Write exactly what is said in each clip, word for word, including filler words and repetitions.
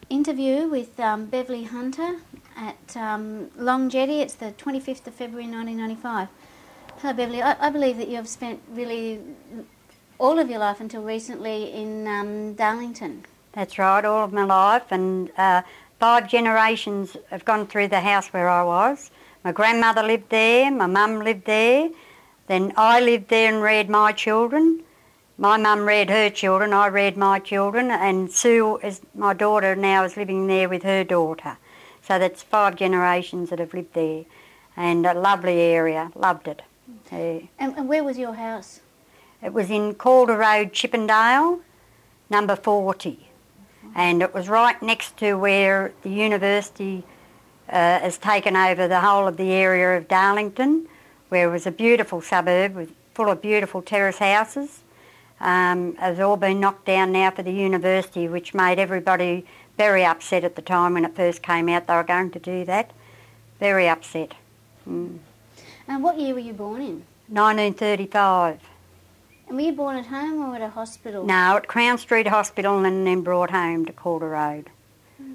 interview with um, Beverly Hunter at um, Long Jetty. It's the twenty-fifth of February nineteen ninety-five. Hello Beverly, I, I believe that you have spent really all of your life until recently in um, Darlington. That's right, all of my life, and uh, five generations have gone through the house where I was. My grandmother lived there, my mum lived there, then I lived there and reared my children. My mum reared her children, I reared my children, and Sue, is my daughter now, is living there with her daughter. So that's five generations that have lived there, and a lovely area, loved it. Yeah. And, and where was your house? It was in Calder Road, Chippendale, number forty. And it was right next to where the university uh, has taken over the whole of the area of Darlington, where it was a beautiful suburb with, full of beautiful terrace houses. Um, it's all been knocked down now for the university, which made everybody very upset at the time when it first came out. They were going to do that. Very upset. Mm. And what year were you born in? nineteen thirty-five. And were you born at home or at a hospital? No, at Crown Street Hospital and then brought home to Calder Road. Hmm.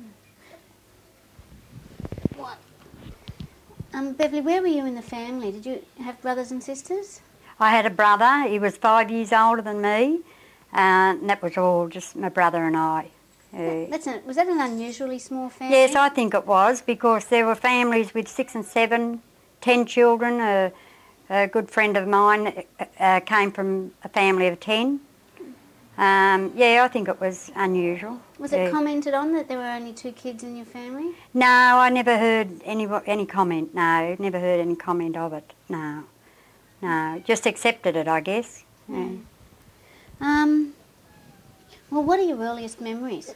What? Um, Beverly, where were you in the family? Did you have brothers and sisters? I had a brother. He was five years older than me, uh, and that was all just my brother and I. Uh, That's a, was that an unusually small family? yes, I think it was, because there were families with six and seven, ten children. Uh, A good friend of mine uh, came from a family of ten. Um, yeah, I think it was unusual. Was yeah. it commented on that there were only two kids in your family? No, I never heard any any comment, no. Never heard any comment of it, no. No, just accepted it, I guess. Yeah. Mm. Um, well, what are your earliest memories?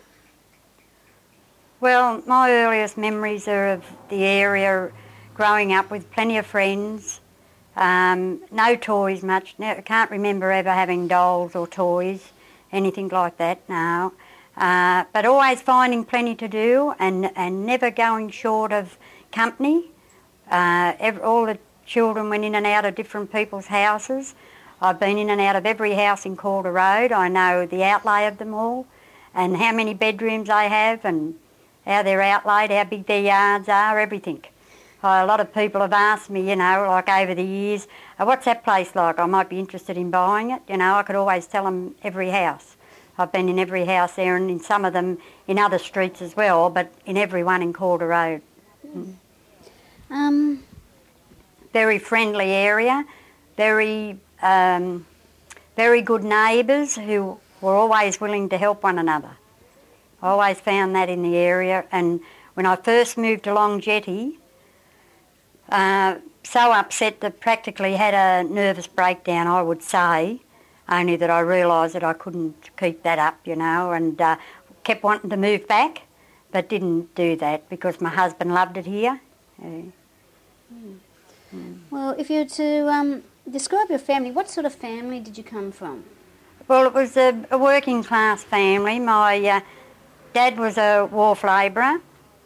Well, my earliest memories are of the area, growing up with plenty of friends. Um, no toys much. I can't remember ever having dolls or toys, anything like that, no. Uh, but always finding plenty to do and, and never going short of company. Uh, every, all the children went in and out of different people's houses. I've been in and out of every house in Calder Road. I know the outlay of them all and how many bedrooms they have and how they're outlaid, how big their yards are, everything. Uh, a lot of people have asked me, you know, like over the years, oh, what's that place like? I might be interested in buying it. You know, I could always tell them every house. I've been in every house there and in some of them in other streets as well, but in every one in Calder Road. Mm. Um, very friendly area, very, um, very good neighbours who were always willing to help one another. I always found that in the area, and when I first moved to Long Jetty, Uh, so upset that practically had a nervous breakdown, I would say, only that I realised that I couldn't keep that up, you know, and uh, kept wanting to move back, but didn't do that because my husband loved it here. Yeah. Mm. Mm. Well, if you were to um, describe your family, what sort of family did you come from? Well, it was a, a working class family. My uh, dad was a wharf labourer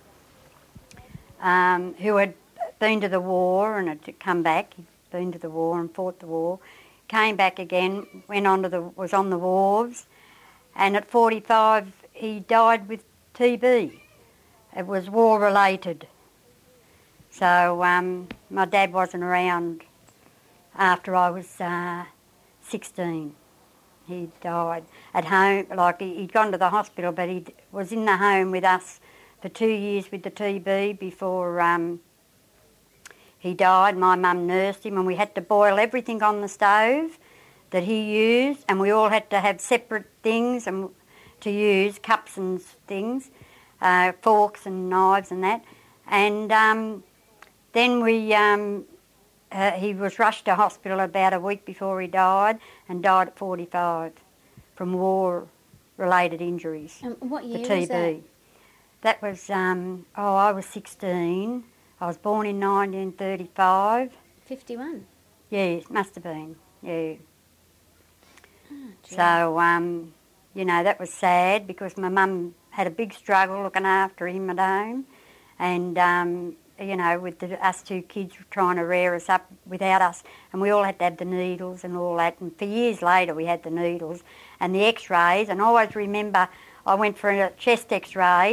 um, who had been to the war and had come back. He'd been to the war and fought the war, came back again, went on to the, was on the wharves, and at forty-five he died with T B. It was war related. So um, my dad wasn't around after I was uh, sixteen. He died at home, like he'd gone to the hospital, but he was in the home with us for two years with the T B before um, he died. My mum nursed him and we had to boil everything on the stove that he used, and we all had to have separate things and to use, cups and things, uh, forks and knives and that. And um, then we, um, uh, he was rushed to hospital about a week before he died and died at forty-five from war-related injuries. And what year the T B. was that? That was, um, oh, I was sixteen. I was born in nineteen thirty-five. fifty-one? Yeah, it must have been, yeah. Oh, so, um, you know, that was sad because my mum had a big struggle looking after him at home and, um, you know, with the, us two kids trying to rear us up without us, and we all had to have the needles and all that, and for years later we had the needles and the x-rays, and I always remember I went for a chest x-ray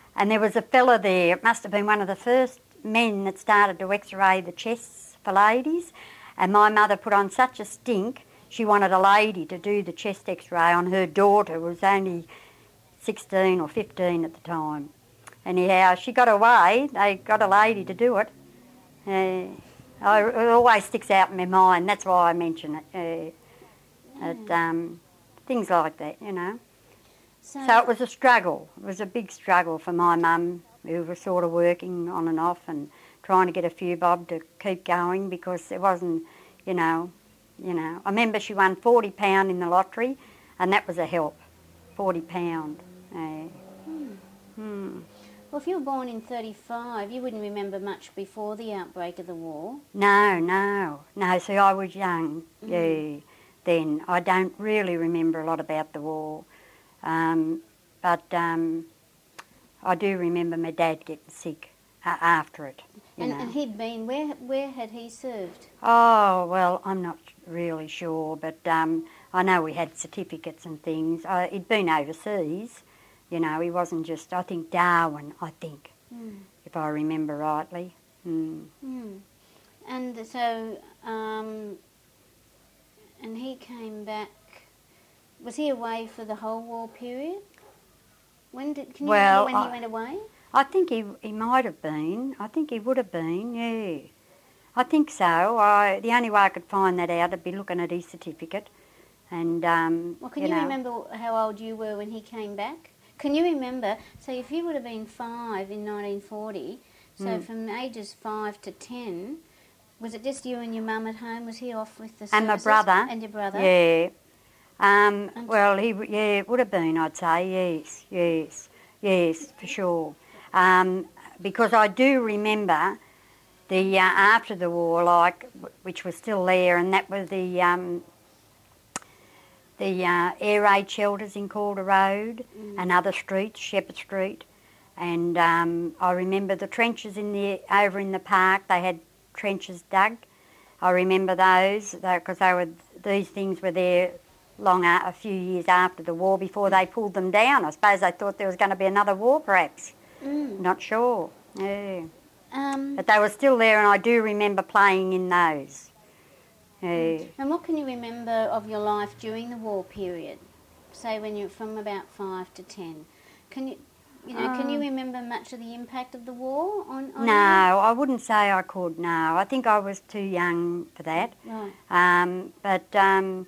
and there was a fella there, it must have been one of the first men that started to x-ray the chests for ladies, and my mother put on such a stink, she wanted a lady to do the chest x-ray on her daughter, who was only sixteen or fifteen at the time. Anyhow, she got away, they got a lady to do it. Uh, I, it always sticks out in my mind, that's why I mention it. Uh, It, um, things like that, you know. So, so it was a struggle. It was a big struggle for my mum, who was sort of working on and off and trying to get a few bob to keep going, because it wasn't, you know, you know. I remember she won forty pounds in the lottery, and that was a help, forty pounds. Uh, hmm. hmm. Well, if you were born in thirty-five, you wouldn't remember much before the outbreak of the war. No, no, no. See, I was young, Mm. yeah. Then I don't really remember a lot about the war, um, but um, I do remember my dad getting sick uh, after it. You And, know. and he'd been, where where had he served? Oh, well, I'm not really sure, but um, I know we had certificates and things. Uh, he'd been overseas, you know, he wasn't just, I think Darwin, I think, Mm. if I remember rightly. Mm. Mm. And so, um, and he came back, was he away for the whole war period? When did, can you Well, remember when I- he went away? I think he he might have been. I think he would have been, yeah. I think so. I, the only way I could find that out would be looking at his certificate. And, um, Well, can you you, know, remember how old you were when he came back? Can you remember, so if you would have been five in nineteen forty, so Mm. from ages five to ten, was it just you and your mum at home? Was he off with the And my services? brother. And your brother? Yeah. Um, And- well, he w- yeah, it would have been, I'd say, yes, yes, yes, for sure. Um, because I do remember the uh, after the war, like, w- which was still there, and that was the um, the uh, air raid shelters in Calder Road Mm. and other streets, Shepherd Street, and um, I remember the trenches in the over in the park. They had trenches dug. I remember those because they were these things were there long a, a few years after the war before they pulled them down. I suppose they thought there was going to be another war, perhaps. Mm. Not sure. Yeah. Um, But they were still there, and I do remember playing in those. Yeah. and what can you remember of your life during the war period? Say when you're from about five to ten. Can you, you know, can you Um, remember much of the impact of the war on, on No, I wouldn't say I could, no. I think I was too young for that. you? Right. Um, but um,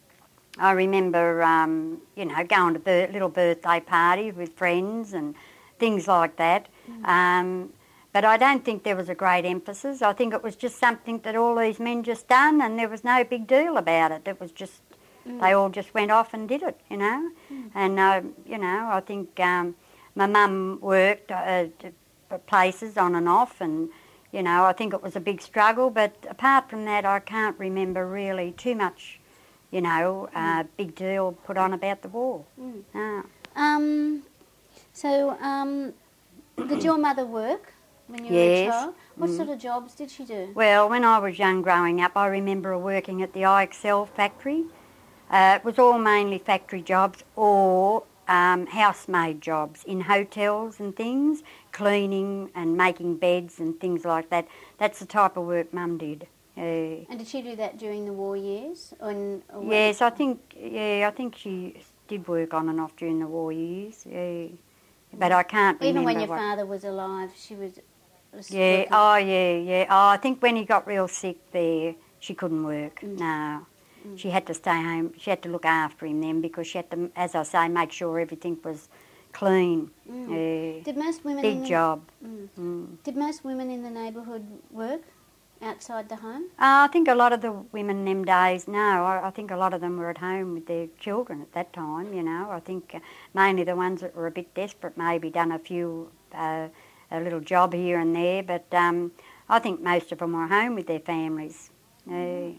I remember, um, you know, going to bir- little birthday parties with friends and things like that. Mm. Um, but I don't think there was a great emphasis. I think it was just something that all these men just done, and there was no big deal about it. It was just, Mm. they all just went off and did it, you know. Mm. And, uh, you know, I think um, my mum worked uh, t- places on and off, and, you know, I think it was a big struggle. But apart from that, I can't remember really too much, you know, uh, big deal put on about the war. Mm. No. Um, so, um, did your mother work when you were Yes. a child? What Mm. sort of jobs did she do? Well, when I was young growing up, I remember working at the I X L factory. Uh, it was all mainly factory jobs or um, housemaid jobs in hotels and things, cleaning and making beds and things like that. That's the type of work Mum did. Uh, And did she do that during the war years? Or in, or when- yes, I think. Yeah, I think she did work on and off during the war years. Yeah, but I can't remember. Even when your what- father was alive, she was. was Yeah. working. Oh, yeah, yeah. Oh, I think when he got real sick there, she couldn't work. Mm. No. Mm. She had to stay home. She had to look after him then because she had to, as I say, make sure everything was clean. Mm. Yeah. Did most women in Big the, job. Mm. Mm. Did most women in the neighbourhood work outside the home? Uh, I think a lot of the women them days, no, I, I think a lot of them were at home with their children at that time, you know. I think uh, mainly the ones that were a bit desperate maybe done a few, uh, a little job here and there, but um, I think most of them were home with their families. Yeah.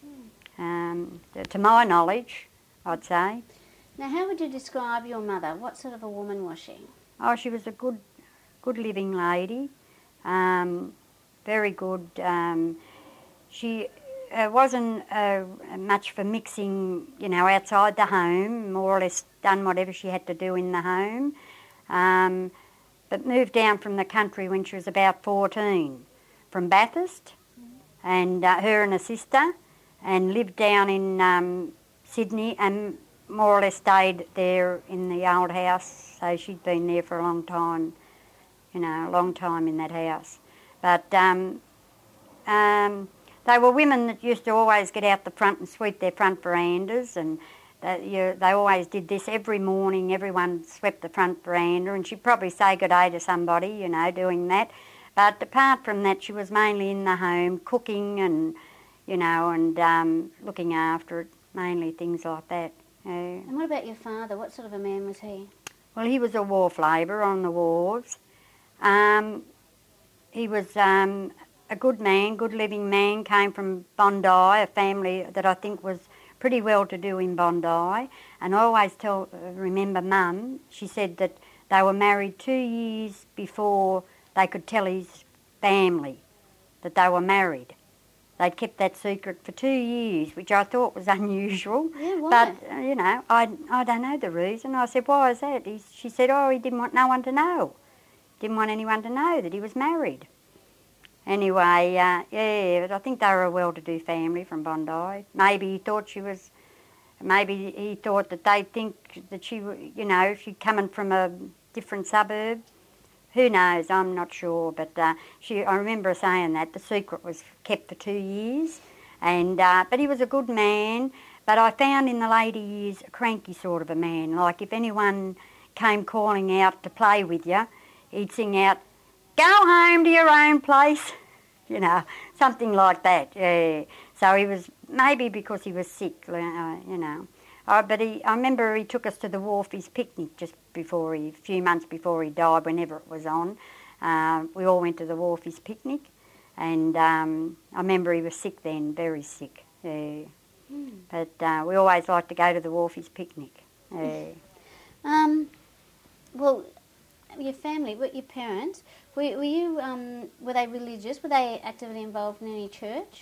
Um, to my knowledge, I'd say. Now, how would you describe your mother? What sort of a woman was she? Oh, she was a good, good living lady, um, very good. Um, she uh, wasn't uh, much for mixing, you know, outside the home, more or less done whatever she had to do in the home. Um, but moved down from the country when she was about fourteen, from Bathurst, and uh, her and her sister, and lived down in um, Sydney and more or less stayed there in the old house. So she'd been there for a long time, you know, a long time in that house. But um, um, they were women that used to always get out the front and sweep their front verandas, and they, you, they always did this every morning. Everyone swept the front veranda, and she'd probably say good day to somebody, you know, doing that. But apart from that, she was mainly in the home, cooking and, you know, and um, looking after it, mainly things like that. Yeah. And what about your father? What sort of a man was he? Well, he was a wharf labourer on the wharves. Um, he was um, a good man, good living man, came from Bondi, a family that I think was pretty well to do in Bondi. And I always tell, remember Mum, she said that they were married two years before they could tell his family that they were married. They'd kept that secret for two years, which I thought was unusual. Yeah, why? But, uh, you know, I, I don't know the reason. I said, why is that? He, she said, oh, he didn't want no one to know. Didn't want anyone to know that he was married. Anyway, uh, yeah, but I think they were a well-to-do family from Bondi. Maybe he thought she was, maybe he thought that they'd think that she, you know, she'd coming from a different suburb. Who knows? I'm not sure, but uh, she. I remember her saying that the secret was kept for two years, and uh, but he was a good man. But I found in the later years a cranky sort of a man. Like if anyone came calling out to play with you, he'd sing out, "Go home to your own place," you know, something like that. Yeah. So he was maybe because he was sick, uh, you know. Uh, but he, I remember he took us to the Wharfies picnic just before he, a few months before he died, whenever it was on. Uh, we all went to the Wharfies picnic, and um, I remember he was sick then, very sick. Yeah. Mm. But uh, we always liked to go to the Wharfies picnic. Yeah. Um, well, your family, your parents, were, were you? Um, were they religious? Were they actively involved in any church?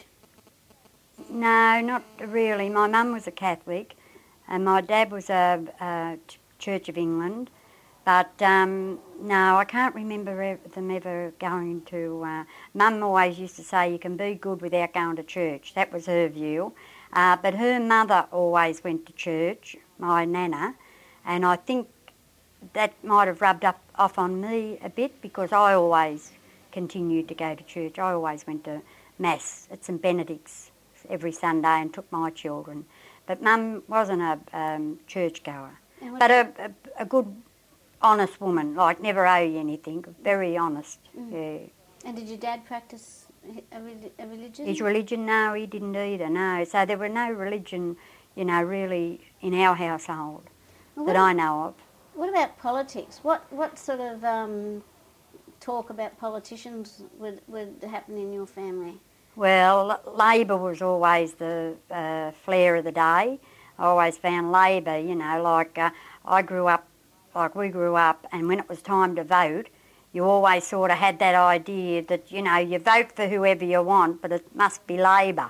No, not really. My mum was a Catholic. And my dad was a, a Church of England, but um, no, I can't remember them ever going to... Uh, Mum always used to say you can be good without going to church. That was her view. Uh, but her mother always went to church, my nana, and I think that might have rubbed up off on me a bit because I always continued to go to church. I always went to Mass at St Benedict's every Sunday and took my children. But Mum wasn't a um, churchgoer, but a, a, a good, honest woman, like never owe you anything, very honest, mm. yeah. And did your dad practice a, a religion? His religion? No, he didn't either, no. So there were no religion, you know, really in our household well, that what, I know of. What about politics? What what sort of um, talk about politicians would, would happen in your family? Well, Labor was always the uh, flair of the day. I always found Labor, you know, like uh, I grew up, like we grew up, and when it was time to vote, you always sort of had that idea that, you know, you vote for whoever you want, but it must be Labor.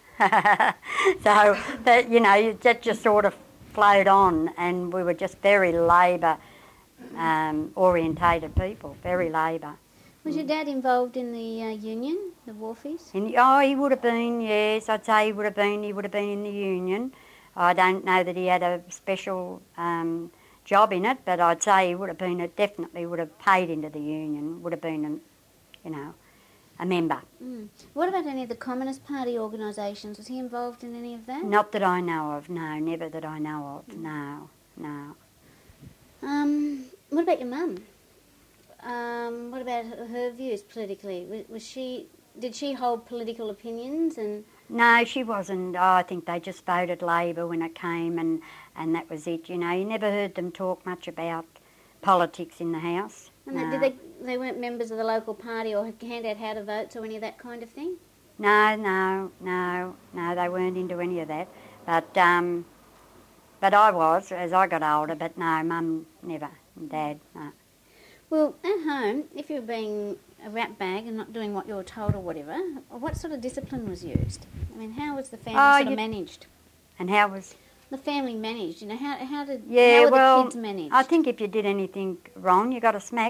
So, that, you know, that just sort of flowed on, and we were just very Labor um, orientated people, very Labor. Was your dad involved in the uh, union, the Wharfies? In, oh, he would have been, yes. I'd say he would have been. He would have been in the union. I don't know that he had a special um, job in it, but I'd say he would have been. It definitely would have paid into the union. Would have been, an, you know, a member. Mm. What about any of the Communist Party organisations? Was he involved in any of that? Not that I know of. No, never that I know of. No, no. Um, what about your mum? Um, what about her views politically? Was, was she? Did she hold political opinions? And no, she wasn't. Oh, I think they just voted Labor when it came, and, and that was it. You know, you never heard them talk much about politics in the house. And no. they, did they? They weren't members of the local party or hand out how to vote or any of that kind of thing. No, no, no, no. They weren't into any of that. But um, but I was as I got older. But no, Mum never, and Dad no. Well, at home, if you're being a rat bag and not doing what you're told or whatever, what sort of discipline was used? I mean, how was the family oh, sort of you, managed? And how was the family managed? You know, how how did yeah, how were well, the kids managed? I think if you did anything wrong, you got a smack.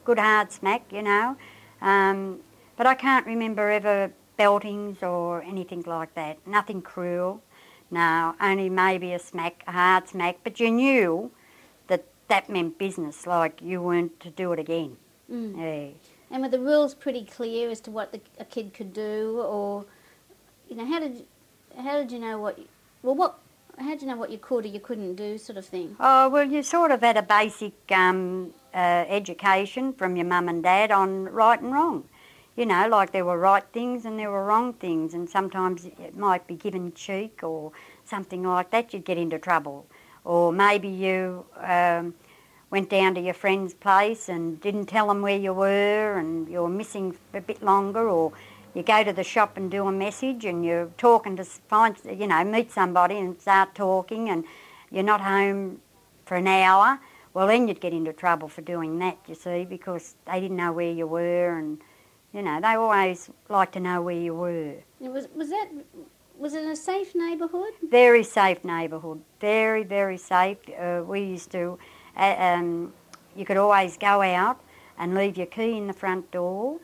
good hard smack, you know. Um, but I can't remember ever beltings or anything like that. Nothing cruel. No, only maybe a smack, a hard smack. But you knew that that meant business, like you weren't to do it again. Mm. Yeah. And were the rules pretty clear as to what the, a kid could do, or you know, how did how did you know what? Well, what how did you know what you could or you couldn't do, sort of thing? Oh, well, you sort of had a basic um, uh, education from your mum and dad on right and wrong. You know, like there were right things and there were wrong things, and sometimes it might be given cheek or something like that, you'd get into trouble. Or maybe you um, went down to your friend's place and didn't tell them where you were and you were missing a bit longer, or you go to the shop and do a message and you're talking to find, you know, meet somebody and start talking and you're not home for an hour. Well, then you'd get into trouble for doing that, you see, because they didn't know where you were, and you know, they always like to know where you were. It was was that was it a safe neighbourhood? Very safe neighbourhood. Very, very safe. Uh, we used to, uh, um, you could always go out and leave your key in the front door,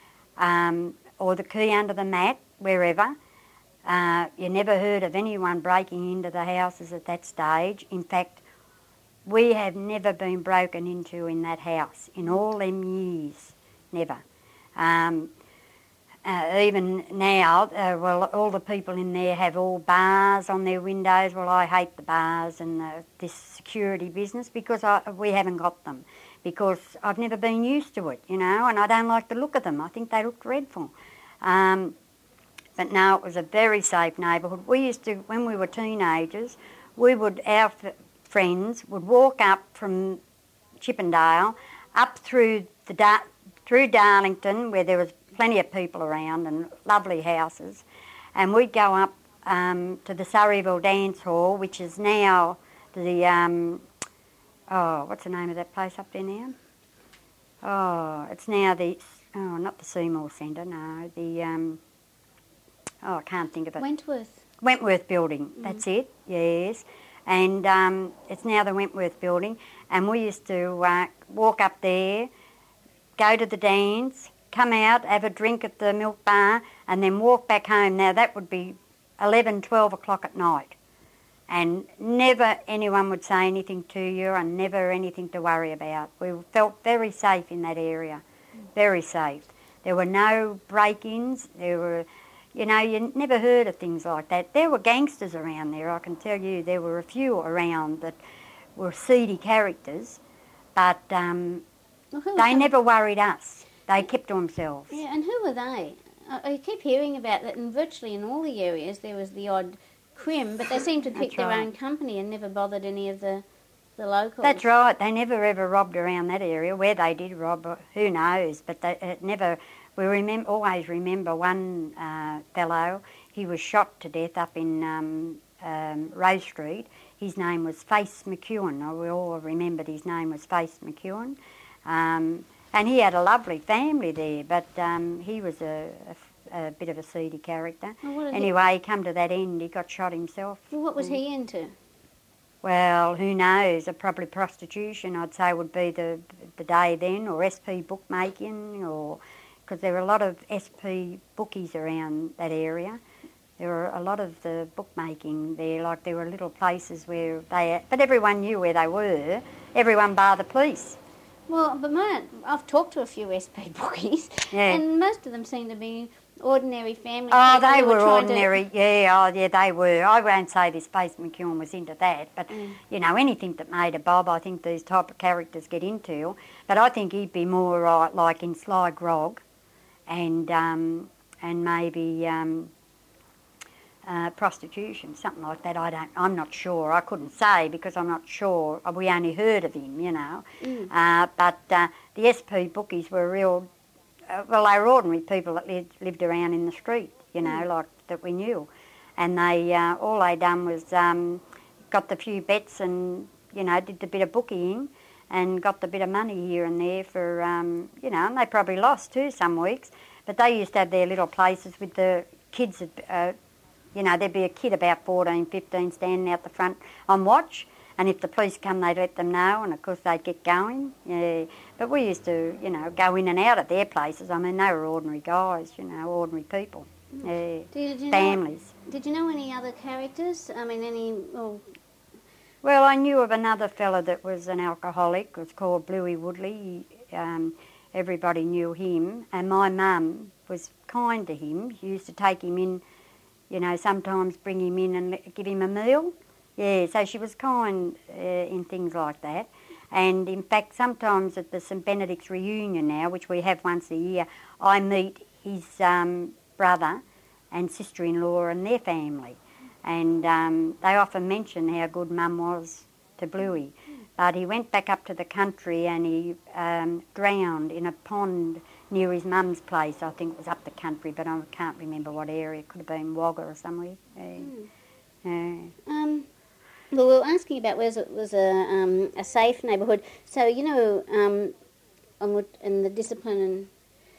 um, or the key under the mat, wherever. Uh, you never heard of anyone breaking into the houses at that stage. In fact, we have never been broken into in that house in all them years. Never. Um, uh, even now, uh, well, all the people in there have all bars on their windows. Well, I hate the bars and the, this security business because I, we haven't got them, because I've never been used to it, you know, and I don't like the look of them. I think they look dreadful. Um, but no, it was a very safe neighbourhood. We used to, when we were teenagers, we would, our f- friends would walk up from Chippendale up through the da- through Darlington, where there was plenty of people around and lovely houses, and we'd go up um, to the Surreyville Dance Hall, which is now the, um, oh, what's the name of that place up there now? Oh, it's now the, oh, not the Seymour Centre, no, the, um, oh, I can't think of it. Wentworth. Wentworth Building, mm. That's it, yes. And um, it's now the Wentworth Building, and we used to uh, walk up there, go to the dance, come out, have a drink at the milk bar, and then walk back home. Now, that would be eleven, twelve o'clock at night. And never anyone would say anything to you and never anything to worry about. We felt very safe in that area, very safe. There were no break-ins. There were, you know, you never heard of things like that. There were gangsters around there, I can tell you. There were a few around that were seedy characters, but um, well, they never worried us. They kept to themselves. Yeah, and who were they? I, I keep hearing about that, and virtually in all the areas there was the odd crim, but they seemed to pick their right. own company and never bothered any of the, the locals. That's right. They never ever robbed around that area. Where they did rob, who knows? But they it never. We remember always remember one uh, fellow. He was shot to death up in um, um, Rose Street. His name was Face McEwen. We all remembered his name was Face McEwen. Um, and he had a lovely family there, but um, he was a, a, a bit of a seedy character. Well, anyway, he come to that end, he got shot himself. Well, what was he into? Well, who knows? Probably prostitution, I'd say, would be the the day then, or S P bookmaking, or because there were a lot of S P bookies around that area. There were a lot of the bookmaking there, like there were little places where they, but everyone knew where they were, everyone bar the police. Well, but my, I've talked to a few S P bookies, yeah. and most of them seem to be ordinary families. Oh, they were, were ordinary, to... yeah, oh, yeah, they were. I won't say this Face McEwen was into that, but, mm. you know, anything that made a bob, I think these type of characters get into. But I think he'd be more uh, like in Sly Grog and, um, and maybe... Um, Uh, prostitution, something like that. I don't. I'm not sure. I couldn't say because I'm not sure. We only heard of him, you know. Mm. Uh, but uh, the S P bookies were real. Uh, well, they were ordinary people that lived, lived around in the street, you know, mm. like that we knew. And they uh, all they done was um, got the few bets and you know did the bit of bookieing and got the bit of money here and there for um, you know. And they probably lost too some weeks. But they used to have their little places with the kids. Uh, You know, there'd be a kid about fourteen, fifteen standing out the front on watch, And if the police come, they'd let them know, and of course they'd get going. Yeah, but we used to, you know, go in and out at their places. I mean, they were ordinary guys, you know, ordinary people. Yeah, Did you families. Know, did you know any other characters? I mean, any... Oh. Well, I knew of another fella that was an alcoholic. It was called Bluey Woodley. He, um, everybody knew him, and my mum was kind to him. She used to take him in, you know, sometimes bring him in and let, give him a meal. Yeah, so she was kind uh, in things like that. And in fact, sometimes at the St Benedict's reunion now, which we have once a year, I meet his um, brother and sister-in-law and their family. And um, they often mention how good Mum was to Bluey. But he went back up to the country and he um, drowned in a pond near his mum's place. I think it was up the country, but I can't remember what area. It could have been Wagga or somewhere. Yeah. Mm. Yeah. Um, well, we were asking about whether it was a, um, a safe neighbourhood. So, you know, um, on what, and the discipline and...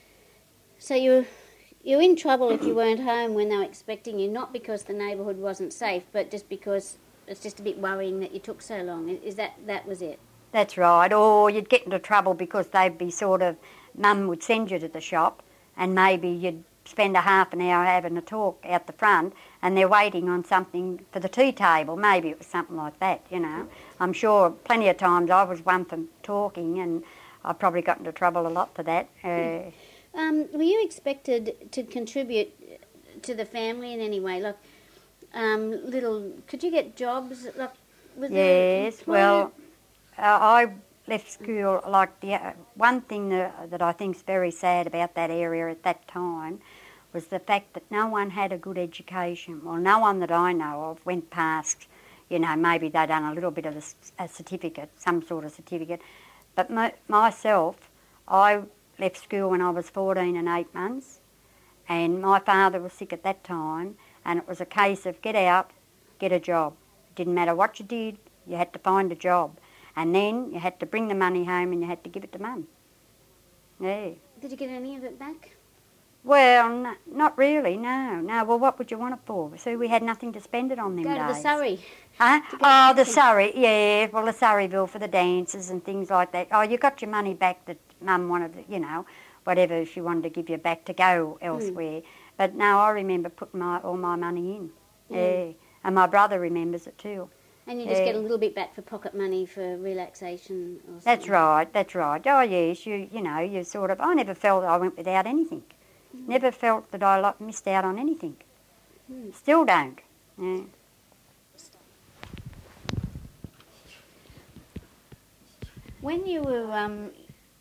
So you you're in trouble if you weren't home when they were expecting you, not because the neighbourhood wasn't safe, but just because it's just a bit worrying that you took so long. Is that that was it? That's right. Or you'd get into trouble because they'd be sort of, Mum would send you to the shop and maybe you'd spend a half an hour having a talk out the front and they're waiting on something for the tea table. Maybe it was something like that, you know. I'm sure plenty of times I was one for talking and I probably got into trouble a lot for that. Uh, Um, were you expected to contribute to the family in any way? Like, um, little, could you get jobs? Like, was yes, well, uh, I left school, like, the uh, one thing that, that I think is very sad about that area at that time was the fact that no one had a good education. Well, no one that I know of went past, you know, maybe they'd done a little bit of a, a certificate, some sort of certificate. But my, myself, I left school when I was fourteen and eight months, and my father was sick at that time, and it was a case of get out, get a job. It didn't matter what you did, you had to find a job. And then you had to bring the money home and you had to give it to Mum. Yeah. Did you get any of it back? Well, n not really, no. No, well, what would you want it for? So we had nothing to spend it on them Go days. to the Surrey. Huh? Oh, the Surrey, yeah. Well, the Surreyville for the dances and things like that. Oh, you got your money back that Mum wanted, you know, whatever she wanted to give you back to go elsewhere. Mm. But no, I remember putting my all my money in. Mm. Yeah. And my brother remembers it too. And you just yeah. get a little bit back for pocket money for relaxation or something. That's right, that's right. Oh, yes, you you know, you sort of... I never felt I went without anything. Mm. Never felt that I like, missed out on anything. Mm. Still don't. Yeah. When you were... Um,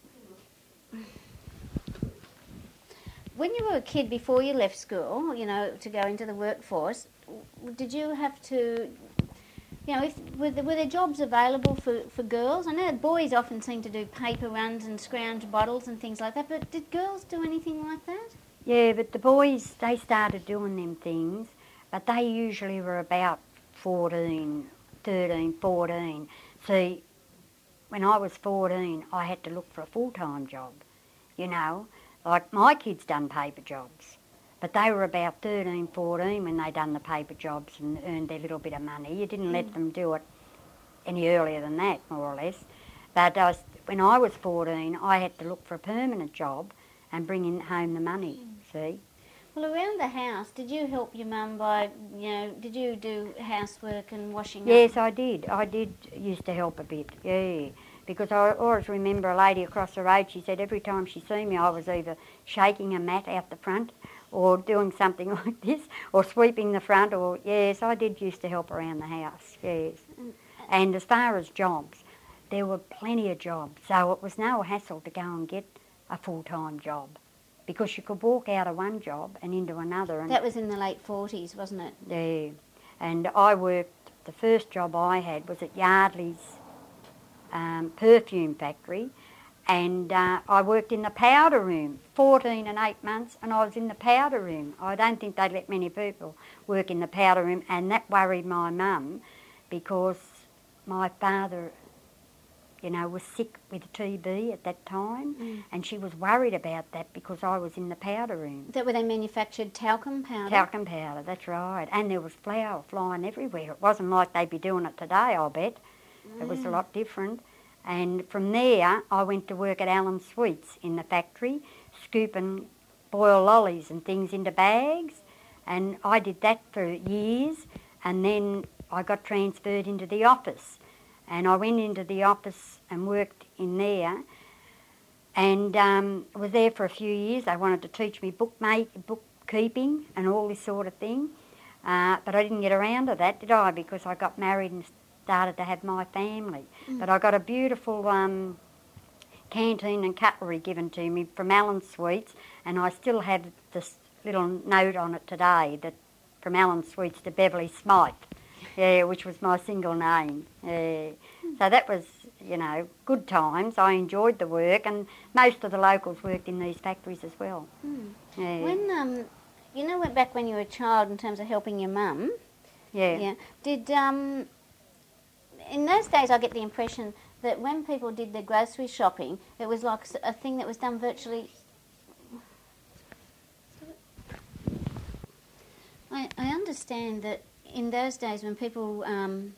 when you were a kid, before you left school, you know, to go into the workforce, did you have to... You know, if, were, there, were there jobs available for, for girls? I know boys often seem to do paper runs and scrounge bottles and things like that, but did girls do anything like that? Yeah, but the boys, they started doing them things, but they usually were about fourteen, thirteen, fourteen. See, when I was fourteen, I had to look for a full-time job, you know. Like my kids done paper jobs. But they were about thirteen, fourteen when they done the paper jobs and earned their little bit of money. You didn't mm. let them do it any earlier than that, more or less. But I was, when I was fourteen, I had to look for a permanent job and bring in home the money, mm. see? Well, around the house, did you help your mum by, you know, did you do housework and washing Yes, up? I did. I did used to help a bit, yeah. Because I always remember a lady across the road, she said every time she seen me, I was either shaking a mat out the front or doing something like this, or sweeping the front, or, yes, I did used to help around the house, yes. And as far as jobs, there were plenty of jobs, so it was no hassle to go and get a full-time job, because you could walk out of one job and into another. And that was in the late forties, wasn't it? Yeah, and I worked, the first job I had was at Yardley's um, perfume factory, and uh, I worked in the powder room, fourteen and eight months, and I was in the powder room. I don't think they'd let many people work in the powder room, and that worried my mum because my father, you know, was sick with T B at that time, mm. and she was worried about that because I was in the powder room. Is that where they manufactured talcum powder? Talcum powder, that's right. And there was flour flying everywhere. It wasn't like they'd be doing it today, I'll bet. It was a Mm. lot different. And from there, I went to work at Allen Sweets in the factory, scooping boiled lollies and things into bags. And I did that for years. And then I got transferred into the office. And I went into the office and worked in there. And um, was there for a few years. They wanted to teach me bookmake, bookkeeping and all this sort of thing. Uh, but I didn't get around to that, did I? Because I got married and started to have my family. Mm. But I got a beautiful um, canteen and cutlery given to me from Allen Sweets, and I still have this little note on it today, that from Allen Sweets to Beverly Smythe, yeah, which was my single name. Yeah. So that was, you know, good times. I enjoyed the work, and most of the locals worked in these factories as well. Mm. Yeah. When, um, you know, went back when you were a child in terms of helping your mum. Yeah. Yeah. Did, um, in those days I get the impression that when people did their grocery shopping, it was like a thing that was done virtually... I, I understand that in those days when people um,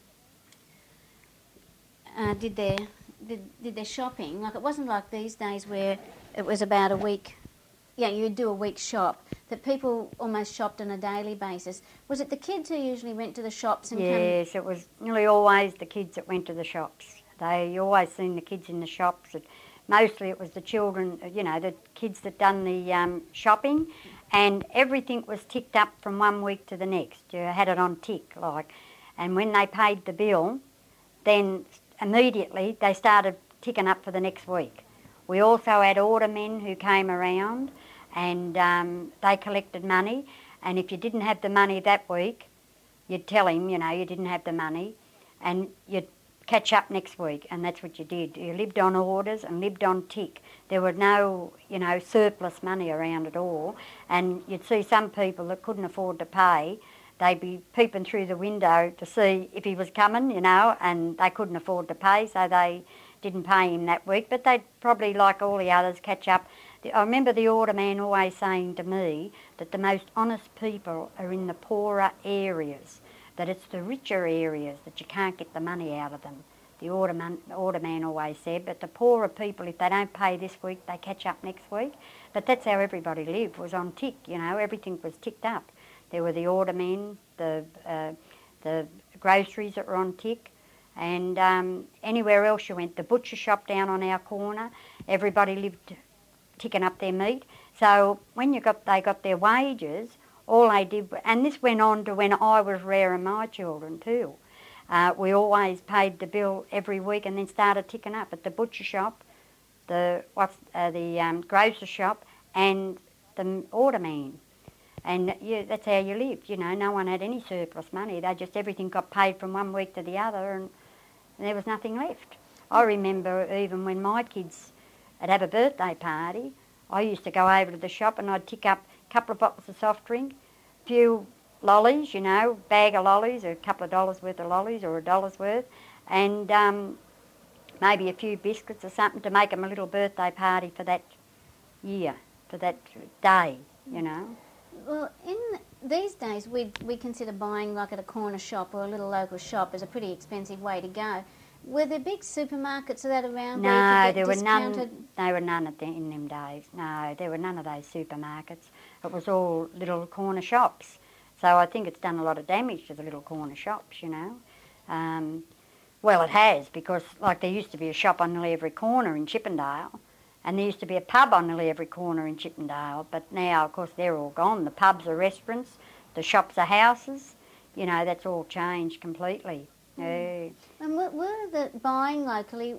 uh, did their did, did their shopping, like it wasn't like these days where it was about a week, yeah, you'd do a week's shop, that people almost shopped on a daily basis. Was it the kids who usually went to the shops and Yes, it was nearly always the kids that went to the shops. They, you always seen the kids in the shops. It, mostly it was the children, you know, the kids that done the um, shopping, and everything was ticked up from one week to the next. You had it on tick, like, and when they paid the bill, then immediately they started ticking up for the next week. We also had order men who came around, and um, they collected money, and if you didn't have the money that week, you'd tell him, you know, you didn't have the money, and you'd catch up next week, and that's what you did. You lived on orders and lived on tick. There were no, you know, surplus money around at all, and you'd see some people that couldn't afford to pay. They'd be peeping through the window to see if he was coming, you know, and they couldn't afford to pay, so they didn't pay him that week, but they'd probably, like all the others, catch up. I remember the order man always saying to me that the most honest people are in the poorer areas, that it's the richer areas that you can't get the money out of them. The order man, order man always said, but the poorer people, if they don't pay this week, they catch up next week. But that's how everybody lived, was on tick, you know, everything was ticked up. There were the order men, the, uh, the groceries that were on tick, and um, anywhere else you went, the butcher shop down on our corner, everybody lived ticking up their meat. So when you got, they got their wages, all they did, and this went on to when I was rearing my children too. Uh, we always paid the bill every week and then started ticking up at the butcher shop, the what's uh, the um, grocer shop, and the order man. And yeah, that's how you lived, you know. No one had any surplus money. They just, everything got paid from one week to the other, and, and there was nothing left. I remember even when my kids would have a birthday party, I used to go over to the shop and I'd tick up a couple of bottles of soft drink, a few lollies, you know, bag of lollies, or a couple of dollars worth of lollies, or a dollar's worth, and um, maybe a few biscuits or something to make them a little birthday party for that year, for that day, you know. Well, in these days, we we consider buying like at a corner shop or a little local shop as a pretty expensive way to go. Were there big supermarkets of that around? No, where you could get there were discounted? none. There were none of them in them days. No, there were none of those supermarkets. It was all little corner shops. So I think it's done a lot of damage to the little corner shops, you know. Um, well, it has, because like there used to be a shop on nearly every corner in Chippendale, and there used to be a pub on nearly every corner in Chippendale, but now, of course, they're all gone. The pubs are restaurants, the shops are houses, you know, that's all changed completely. Mm. Yeah. And were, were the buying locally,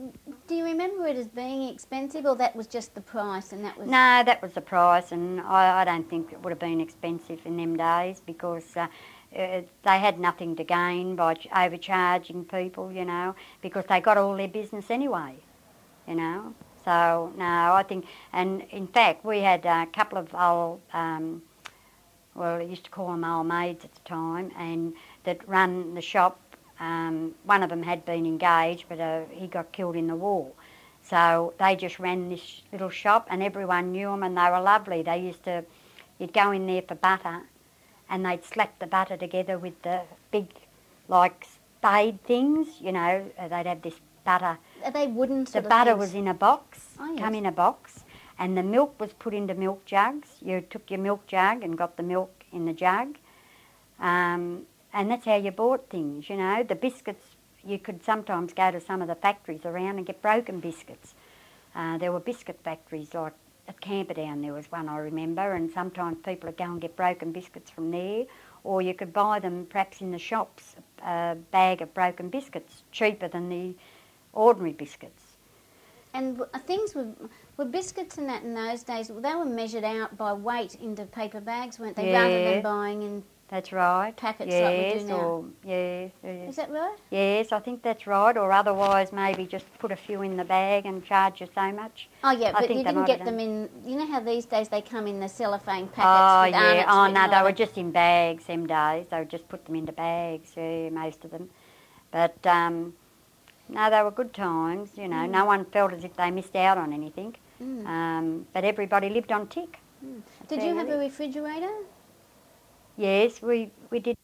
do you remember it as being expensive, or that was just the price and that was... No, that was the price, and I, I don't think it would have been expensive in them days, because uh, uh, they had nothing to gain by ch- overcharging people, you know, because they got all their business anyway, you know. So, no, I think, and in fact, we had a couple of old, um, well, I used to call them old maids at the time, and that run the shop. Um, one of them had been engaged, but uh, he got killed in the war. So they just ran this little shop, and everyone knew them, and they were lovely. They used to, you'd go in there for butter, and they'd slap the butter together with the big, like, spade things, you know, uh, they'd have this butter. Are they wooden The sort of butter things? was in a box, Oh, yes. come in a box, and the milk was put into milk jugs. You took your milk jug and got the milk in the jug. Um, and that's how you bought things, you know. The biscuits, you could sometimes go to some of the factories around and get broken biscuits. Uh, there were biscuit factories like at Camperdown, there was one I remember, and sometimes people would go and get broken biscuits from there, or you could buy them perhaps in the shops, a bag of broken biscuits, cheaper than the ordinary biscuits. And w- things were, were biscuits and that in those days, they were measured out by weight into paper bags, weren't they? Rather Yeah. than buying in That's right. packets yes, like we do now. Or, yes, yes. Is that right? Yes, I think that's right, or otherwise maybe just put a few in the bag and charge you so much. Oh, yeah, I but think you they didn't might get have them done- in... You know how these days they come in the cellophane packets Oh, with yeah. arnott's Oh, written no, on they were it? just in bags them days. They would just put them into bags, yeah, most of them. But, um, no, they were good times, you know. Mm. No one felt as if they missed out on anything. Mm. Um, but everybody lived on tick. Mm. Did you have a Fairly. refrigerator? Yes, we, we did.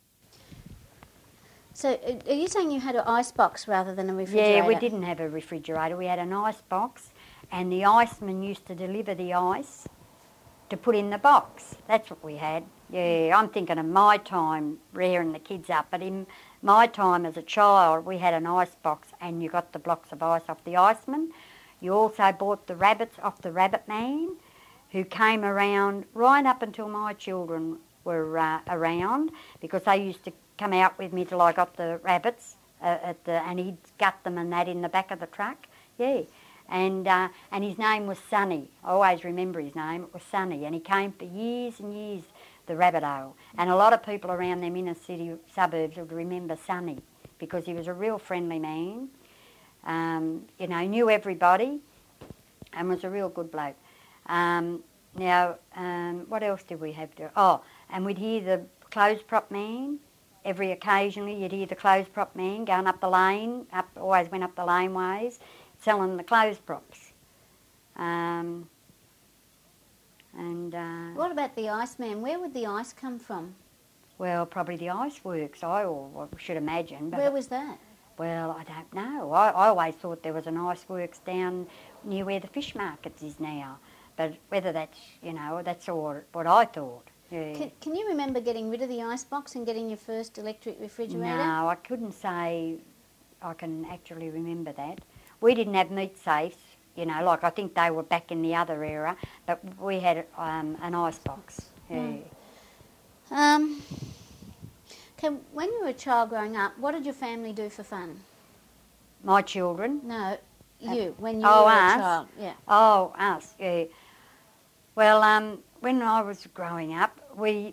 So uh, are you saying you had an ice box rather than a refrigerator? Yeah, we didn't have a refrigerator. We had an ice box, and the iceman used to deliver the ice to put in the box. That's what we had. Yeah, I'm thinking of my time rearing the kids up, but in my time as a child, we had an ice box, and you got the blocks of ice off the iceman. You also bought the rabbits off the rabbit man, who came around right up until my children were uh, around, because they used to come out with me till I got the rabbits, uh, at the, and he'd gut them and that in the back of the truck. Yeah, and uh, and his name was Sonny. I always remember his name. It was Sonny, and he came for years and years, the Rabbitoh. And a lot of people around them inner city suburbs would remember Sonny because he was a real friendly man. Um, you know, knew everybody and was a real good bloke. Um, now, um, what else did we have to... Oh, and we'd hear the clothes prop man. Every occasionally you'd hear the clothes prop man going up the lane, up always went up the laneways, selling the clothes props. Um, and... Uh, What about the iceman? Where would the ice come from? well, probably the ice works, I or, should imagine. But Where was that? Well, I don't know. I, I always thought there was an iceworks down near where the fish markets is now. But whether that's, you know, that's all what I thought. Yeah. Can, can you remember getting rid of the ice box and getting your first electric refrigerator? No, I couldn't say I can actually remember that. We didn't have meat safes, you know, like I think they were back in the other era, but we had um, an ice box. Yeah. Mm. Um, okay, when you were a child growing up, what did your family do for fun? My children. No, you, when you oh, were us? a child. Yeah. Oh, us, yeah. Well, um, when I was growing up, we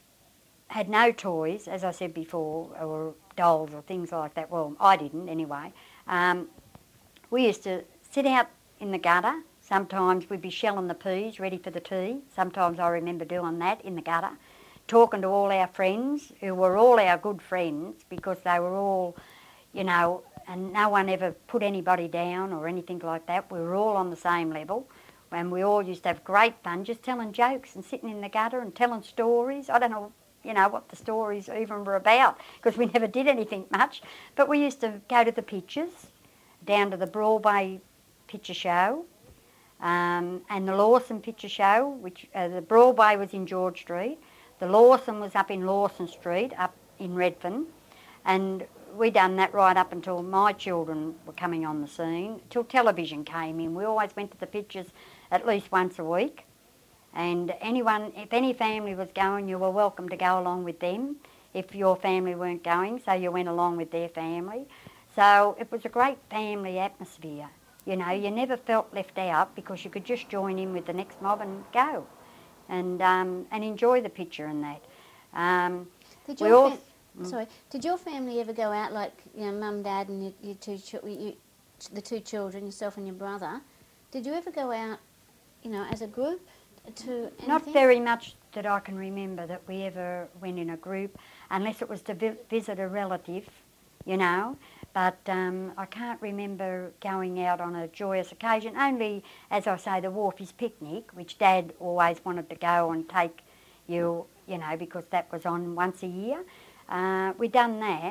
had no toys, as I said before, or dolls or things like that. Well, I didn't anyway. Um, we used to sit out in the gutter. Sometimes we'd be shelling the peas ready for the tea. Sometimes I remember doing that in the gutter, talking to all our friends, who were all our good friends, because they were all, you know, and no one ever put anybody down or anything like that. We were all on the same level. And we all used to have great fun just telling jokes and sitting in the gutter and telling stories. I don't know, you know, what the stories even were about, because we never did anything much. But we used to go to the pictures, down to the Broadway Picture Show, um, and the Lawson Picture Show, which uh, the Broadway was in George Street. The Lawson was up in Lawson Street, up in Redfern. And we done that right up until my children were coming on the scene, till television came in. We always went to the pictures at least once a week, and anyone, if any family was going, you were welcome to go along with them if your family weren't going, so you went along with their family. So it was a great family atmosphere. You know, you never felt left out because you could just join in with the next mob and go and um, and enjoy the picture and that. Um, Did we your all, fam- Sorry, did your family ever go out, like, you know, mum, dad and your, your two ch- you, the two children, yourself and your brother? Did you ever go out, you know, as a group to anything? Not very much that I can remember that we ever went in a group, unless it was to vi- visit a relative, you know. But um, I can't remember going out on a joyous occasion, only, as I say, the Wharfies picnic, which Dad always wanted to go and take you, you know, because that was on once a year. Uh, we done that,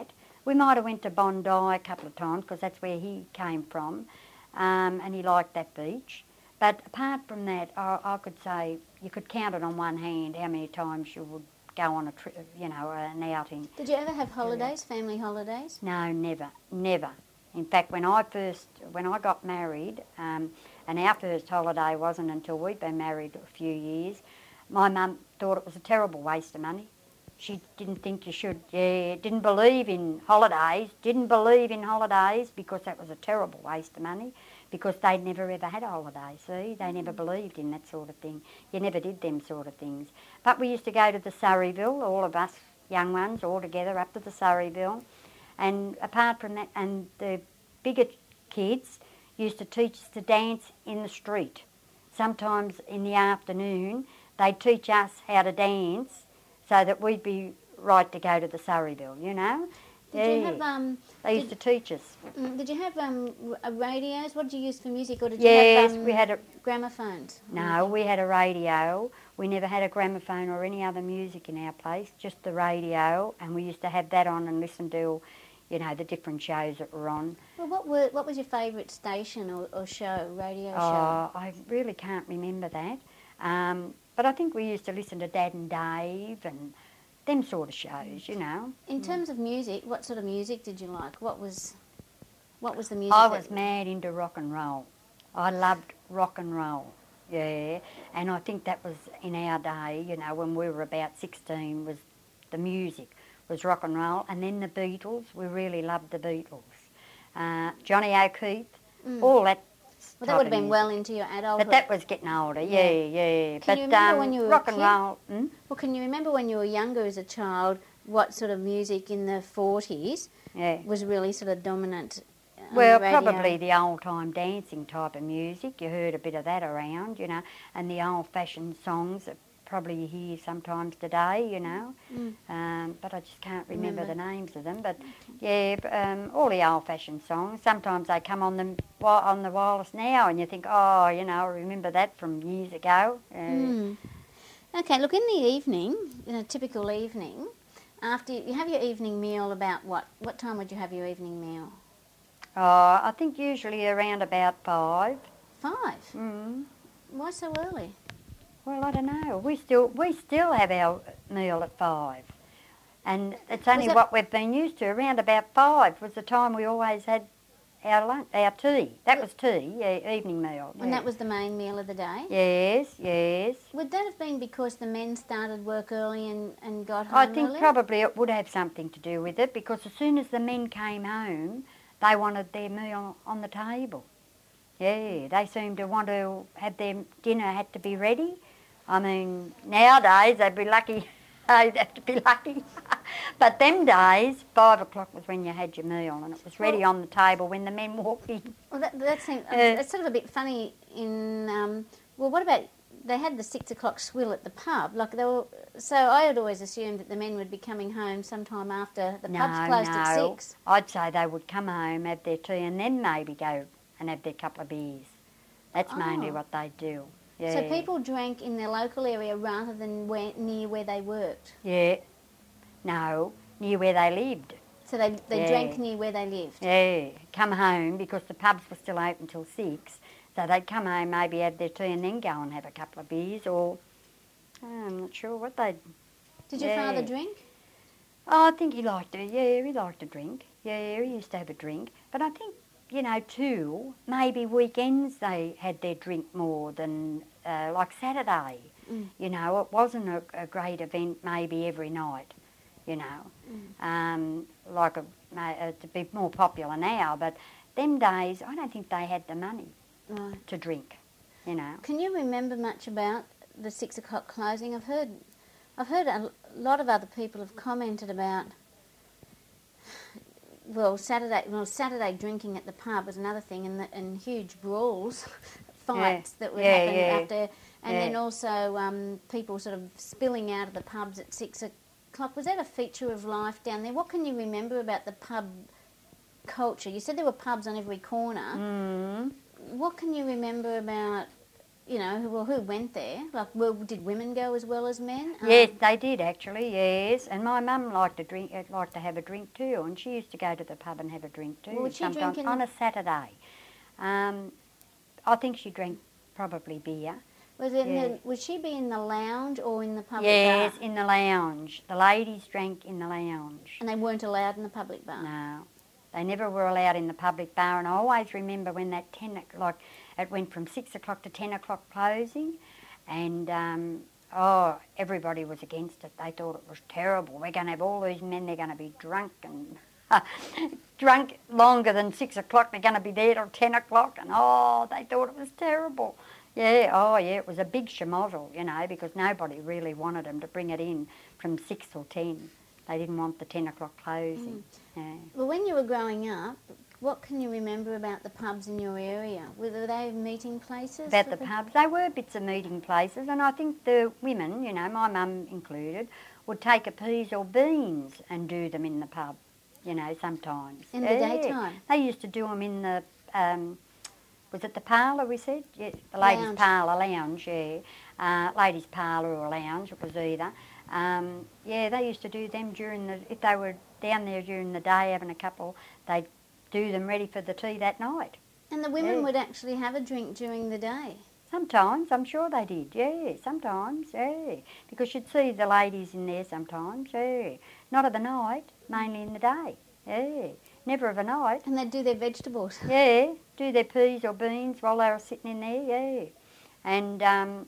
We might have went to Bondi a couple of times because that's where he came from, um, and he liked that beach. But apart from that, I, I could say you could count it on one hand how many times you would go on a trip, you know, an outing. Did you ever have holidays, family holidays? No, never, never. In fact, when I first, when I got married, um, and our first holiday wasn't until we'd been married a few years, my mum thought it was a terrible waste of money. She didn't think you should, yeah, didn't believe in holidays, didn't believe in holidays because that was a terrible waste of money because they'd never ever had a holiday, see? They never believed in that sort of thing. You never did them sort of things. But we used to go to the Surreyville, all of us young ones all together up to the Surreyville. And apart from that, and the bigger kids used to teach us to dance in the street. Sometimes in the afternoon, they'd teach us how to dance so that we'd be right to go to the Surreyville, you know. Did yeah. you have um? They used did, to teach us. mm, Did you have um r- radios? What did you use for music, or did Yes, you have um, we had a gramophones? no. We had a radio. We never had a gramophone or any other music in our place. Just the radio, and we used to have that on and listen to, you know, the different shows that were on. Well, what were what was your favourite station or, or show, radio show? Oh, I really can't remember that. Um, but I think we used to listen to Dad and Dave and them sort of shows, you know. In terms of music, what sort of music did you like? What was what was the music? I that- was mad into rock and roll. I loved rock and roll, yeah. And I think that was in our day, you know, when we were about sixteen, was the music was rock and roll. And then the Beatles, we really loved the Beatles. Uh, Johnny O'Keefe, Mm. all that. Well, that type would have of been music. well into your adulthood. But that was getting older, yeah, yeah. Can but you remember um, when you were a rock and kid? roll, hmm? Well, can you remember when you were younger as a child, what sort of music in the forties Yeah. was really sort of dominant? on Well, the radio? probably the old-time dancing type of music. You heard a bit of that around, you know, and the old-fashioned songs that probably you hear sometimes today, you know. Mm. Um, but I just can't remember, Remember. the names of them. But yeah, b- um, all the old-fashioned songs. Sometimes they come on the wi- on the wireless now, and you think, oh, you know, I remember that from years ago. Uh, Mm. Okay, look, in the evening, in a typical evening, after you, you have your evening meal, about what? What time would you have your evening meal? Oh, I think usually around about five. Five. Mm. Why so early? Well, I don't know. We still we still have our meal at five, and it's only that- what we've been used to. Around about five was the time we always had our lunch, our tea. That was tea, yeah, evening meal. And yeah. that was the main meal of the day? Yes, yes. Would that have been because the men started work early and, and got home I think early? probably it would have something to do with it because as soon as the men came home, they wanted their meal on the table. Yeah, they seemed to want to have their dinner had to be ready. I mean, nowadays they'd be lucky, they'd have to be lucky. But them days, five o'clock was when you had your meal and it was ready Well- on the table when the men walked in. Well, that, that seems, Uh, it's sort of a bit funny in, um, well, what about, they had the six o'clock swill at the pub, like they were, so I had always assumed that the men would be coming home sometime after the pub's No, closed at no. six. I'd say they would come home, have their tea and then maybe go and have their couple of beers. That's mainly Oh. what they do. Yeah. So people drank in their local area rather than where, near where they worked. Yeah. No, near where they lived. So they, they Yeah. drank near where they lived. Yeah, come home because the pubs were still open till six. So they'd come home, maybe have their tea and then go and have a couple of beers or oh, I'm not sure what they'd... Did your Yeah. father drink? Oh, I think he liked to, yeah, he liked to drink. Yeah, he used to have a drink. But I think, you know, too, maybe weekends they had their drink more than, uh, like Saturday. Mm. You know, it wasn't a, a great event maybe every night, you know. Mm. Um, like a, ma- it's a bit more popular now, but them days, I don't think they had the money Right. to drink, you know. Can you remember much about the six o'clock closing? I've heard, I've heard a lot of other people have commented about. Well, Saturday, well, Saturday drinking at the pub was another thing, and the, and huge brawls, fights that would Yeah, happen yeah. after, and Yeah. then also um, people sort of spilling out of the pubs at six o'clock. Was that a feature of life down there? What can you remember about the pub culture? You said there were pubs on every corner. Mm. What can you remember about you know, who, well, who went there? Like, well, did women go as well as men? Yes, Um, they did actually, yes. And my mum liked to drink, uh, liked to have a drink too, and she used to go to the pub and have a drink too. Well, would she drink sometimes in on the- a Saturday. Um, I think she drank probably beer. was it in yeah. the, would she be in the lounge or in the public Yes, bar? in the lounge. The ladies drank in the lounge. And they weren't allowed in the public bar? No, they never were allowed in the public bar. And I always remember when that ten o'clock, it went from six o'clock to ten o'clock closing, and um, oh, everybody was against it. They thought it was terrible. We're going to have all these men. They're going to be drunk and drunk longer than six o'clock. They're going to be there till ten o'clock, and oh, they thought it was terrible. Yeah, oh yeah, it was a big schmozzle, you know, because nobody really wanted them to bring it in from six or ten. They didn't want the ten o'clock closing. Mm. Yeah. Well, when you were growing up, what can you remember about the pubs in your area? Were they meeting places? About the pubs, they were bits of meeting places, and I think the women, you know, my mum included, would take a peas or beans and do them in the pub, you know, sometimes. In the yeah. daytime? They used to do them in the, um, was it the parlour we said? Yeah, the ladies' Lounge. parlour, lounge, yeah. Uh, ladies' parlour or lounge, it was either. Um, yeah, they used to do them during the, if they were down there during the day having a couple, they'd do them ready for the tea that night. And the women yeah. would actually have a drink during the day? Sometimes, I'm sure they did, yeah, sometimes, yeah. Because you'd see the ladies in there sometimes, yeah. Not of the night, mainly in the day, yeah. Never of a night. And they'd do their vegetables? Yeah, do their peas or beans while they were sitting in there, yeah. And, um,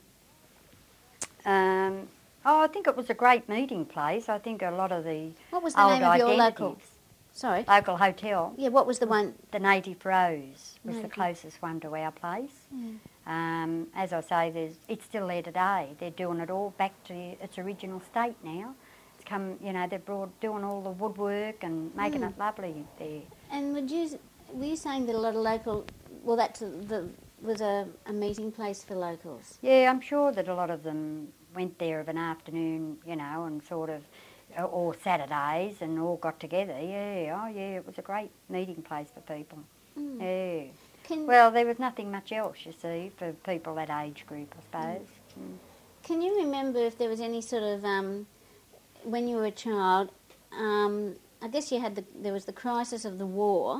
um, oh, I think it was a great meeting place. I think a lot of the What was the old name of your local? identities- Sorry? Local hotel. Yeah, what was the one? The Native Rose was Native. the closest one to our place. Yeah. Um, as I say, there's, it's still there today. They're doing it all back to its original state now. It's come, you know, they're brought, doing all the woodwork and making Mm. it lovely there. And would you, were you saying that a lot of local, well, that the, was a, a meeting place for locals? Yeah, I'm sure that a lot of them went there of an afternoon, you know, and sort of, or Saturdays, and all got together. Yeah, oh yeah, it was a great meeting place for people. Mm. Yeah. Can, Well, there was nothing much else, you see, for people that age group, I suppose. Mm. Can you remember if there was any sort of, um, when you were a child, um, I guess you had the, there was the crisis of the war,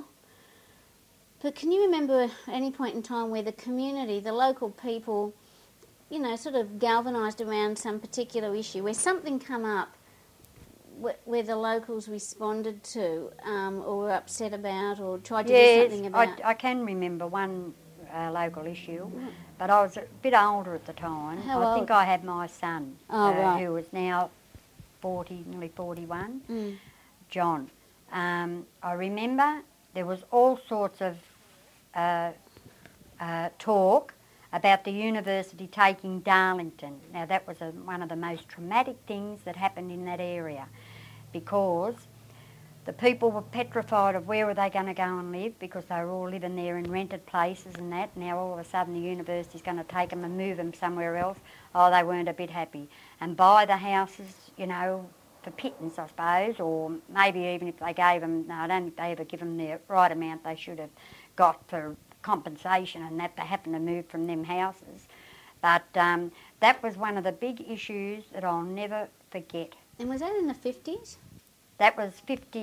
but can you remember at any point in time where the community, the local people, you know, sort of galvanised around some particular issue, where something come up wh- where the locals responded to um, or were upset about or tried to yes, do something about? I, I can remember one uh, local issue, but I was a bit older at the time. How I old? think I had my son, Oh, uh, right. who was now forty, nearly forty-one, Mm. John. Um, I remember there was all sorts of uh, uh, talk about the university taking Darlington. Now that was a, one of the most traumatic things that happened in that area, because the people were petrified of where were they going to go and live, because they were all living there in rented places and that. Now all of a sudden the university's going to take them and move them somewhere else. Oh, they weren't a bit happy. And buy the houses, you know, for pittance, I suppose, or maybe even if they gave them, no, I don't think they ever give them the right amount they should have got for compensation, and that they happened to move from them houses. But um, that was one of the big issues that I'll never forget. And was that in the fifties? That was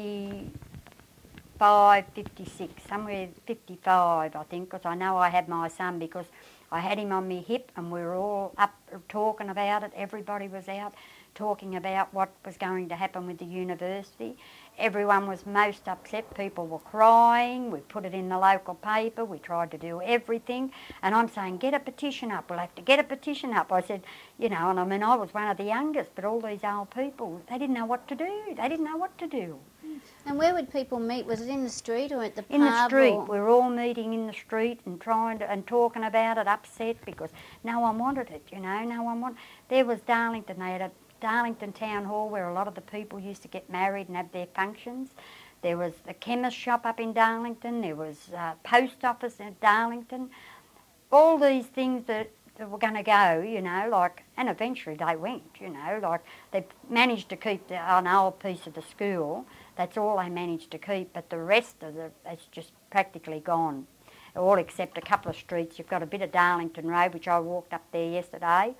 fifty-five, fifty-six, somewhere fifty-five, I think, because I know I had my son, because I had him on my hip and we were all up talking about it. Everybody was out talking about what was going to happen with the university. Everyone was most upset. People were crying. We put it in the local paper. We tried to do everything. And I'm saying, get a petition up. We'll have to get a petition up. I said, you know, and I mean, I was one of the youngest, but all these old people, they didn't know what to do. They didn't know what to do. And where would people meet? Was it in the street or at the pub? In the street. or- We were all meeting in the street and trying to, and talking about it, upset, because no one wanted it, you know, no one wanted. There was Darlington. They had a Darlington Town Hall where a lot of the people used to get married and have their functions. There was the chemist shop up in Darlington. There was uh, post office in Darlington. All these things that, that were going to go, you know, like, and eventually they went, you know, like they managed to keep the, an old piece of the school. That's all they managed to keep, but the rest of it, it's just practically gone. all except a couple of streets. You've got a bit of Darlington Road, which I walked up there yesterday,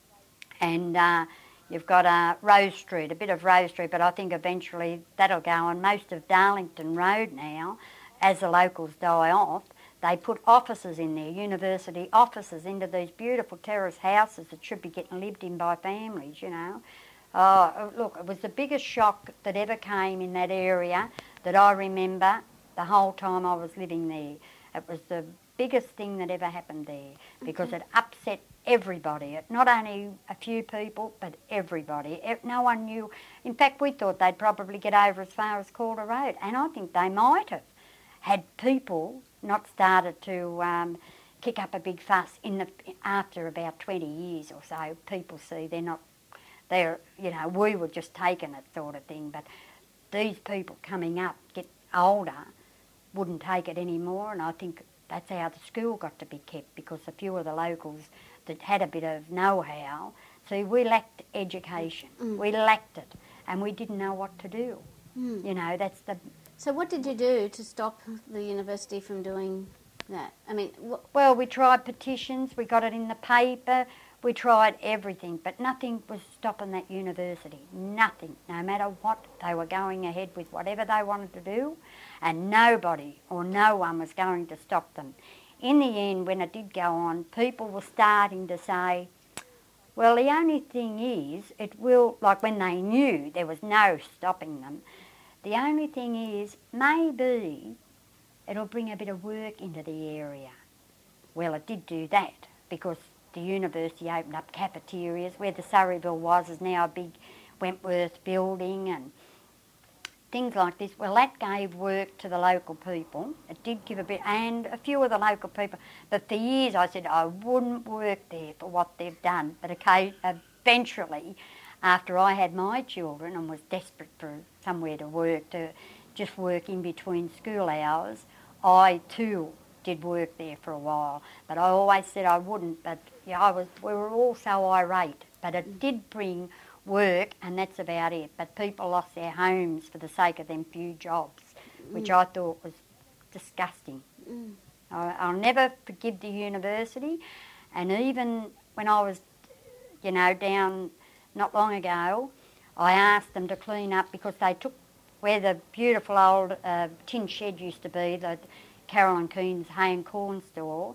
and uh, you've got uh, Rose Street, a bit of Rose Street, but I think eventually that'll go on. Most of Darlington Road now, as the locals die off, they put offices in there, university offices, into these beautiful terrace houses that should be getting lived in by families, you know. Oh, look, it was the biggest shock that ever came in that area that I remember the whole time I was living there. It was the biggest thing that ever happened there because okay. it upset everybody. It, not only a few people, but everybody. It, no one knew. In fact, we thought they'd probably get over as far as Calder Road, and I think they might have had people not started to um, kick up a big fuss in the after about twenty years or so. People see they're not. They're, you know, we were just taking it sort of thing, but these people coming up, get older, wouldn't take it anymore, and I think that's how the school got to be kept, because a few of the locals that had a bit of know-how, see, we lacked education, mm. we lacked it, and we didn't know what to do. Mm. You know, that's the... So what did you do to stop the university from doing that? I mean... Wh- well, we tried petitions, we got it in the paper, we tried everything, but nothing was stopping that university. Nothing. No matter what, they were going ahead with whatever they wanted to do, and nobody or no one was going to stop them. In the end, when it did go on, people were starting to say, well, the only thing is, it will, like when they knew there was no stopping them, the only thing is, maybe it'll bring a bit of work into the area. Well, it did do that, because the university opened up cafeterias. Where the Surreyville was is now a big Wentworth building and things like this. Well, that gave work to the local people. It did give a bit, and a few of the local people. But for years I said I wouldn't work there for what they've done. But eventually, after I had my children and was desperate for somewhere to work, to just work in between school hours, I too did work there for a while, but I always said I wouldn't, but yeah, I was, we were all so irate, but it did bring work, and that's about it. But people lost their homes for the sake of them few jobs, which mm. I thought was disgusting. Mm. I, I'll never forgive the university, and even when I was, you know, down not long ago, I asked them to clean up, because they took where the beautiful old uh, tin shed used to be, the Carolyn Keen's hay and corn store.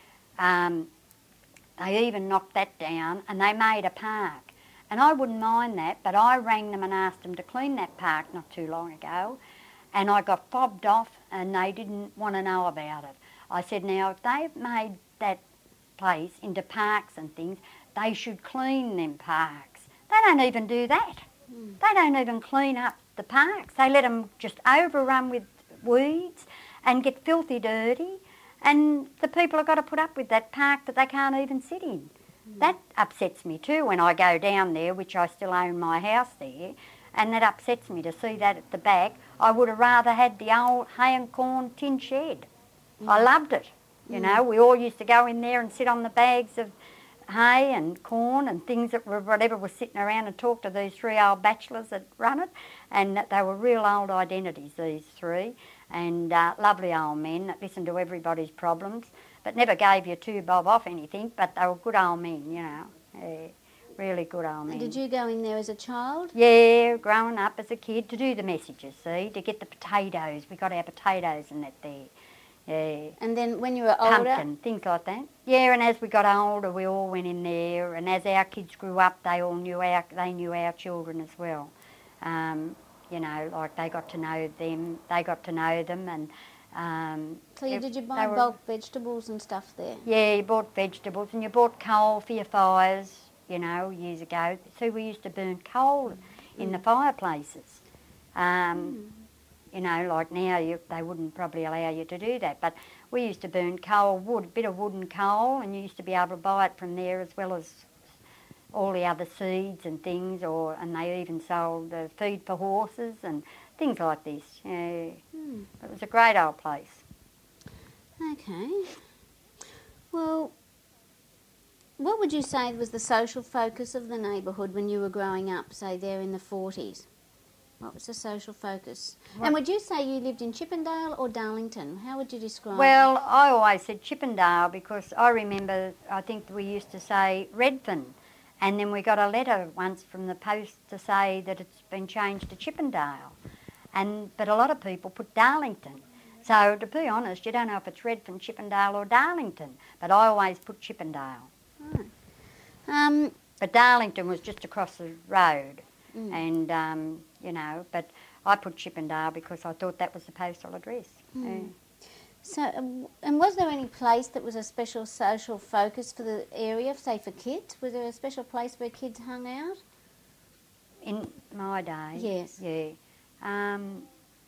Um, they even knocked that down and they made a park. And I wouldn't mind that, but I rang them and asked them to clean that park not too long ago, and I got fobbed off and they didn't want to know about it. I said, now, if they've made that place into parks and things, they should clean them parks. They don't even do that. Mm. They don't even clean up the parks. They let them just overrun with weeds and get filthy dirty, and the people have got to put up with that park that they can't even sit in. Mm. That upsets me too when I go down there, which I still own my house there, and that upsets me to see that at the back. I would have rather had the old hay and corn tin shed. Mm. I loved it. You mm. know, we all used to go in there and sit on the bags of hay and corn and things that were whatever was sitting around and talk to these three old bachelors that run it, and they were real old identities, these three, and uh, lovely old men that listened to everybody's problems, but never gave you two bob off anything, but they were good old men, you know, yeah, really good old men. And did you go in there as a child? Yeah, growing up as a kid to do the messages, see, to get the potatoes. We got our potatoes and that there. Yeah. And then when you were older? Pumpkin, things like that. Yeah, and as we got older, we all went in there, and as our kids grew up, they all knew our, they knew our children as well. Um, you know, like they got to know them, they got to know them, and... Um, so you, did you buy were, bulk vegetables and stuff there? Yeah, you bought vegetables, and you bought coal for your fires, you know, years ago. So we used to burn coal mm. in the fireplaces. Um, mm. You know, like now you, they wouldn't probably allow you to do that, but we used to burn coal, wood, a bit of wood and coal, and you used to be able to buy it from there as well as all the other seeds and things, or and they even sold the feed for horses and things like this. Yeah. Hmm. It was a great old place. Okay. Well, what would you say was the social focus of the neighbourhood when you were growing up, say there in the forties? What was the social focus? What? And would you say you lived in Chippendale or Darlington? How would you describe well, it? Well, I always said Chippendale because I remember, I think we used to say Redfern, and then we got a letter once from the post to say that it's been changed to Chippendale. And but a lot of people put Darlington. So to be honest, you don't know if it's Redfern, Chippendale or Darlington, but I always put Chippendale. Right. Um, but Darlington was just across the road. Mm. And, um, you know, but I put Chippendale because I thought that was the postal address. Mm. Yeah. So, um, and was there any place that was a special social focus for the area, say for kids? Was there a special place where kids hung out? In my day? Yes. Yeah. Um,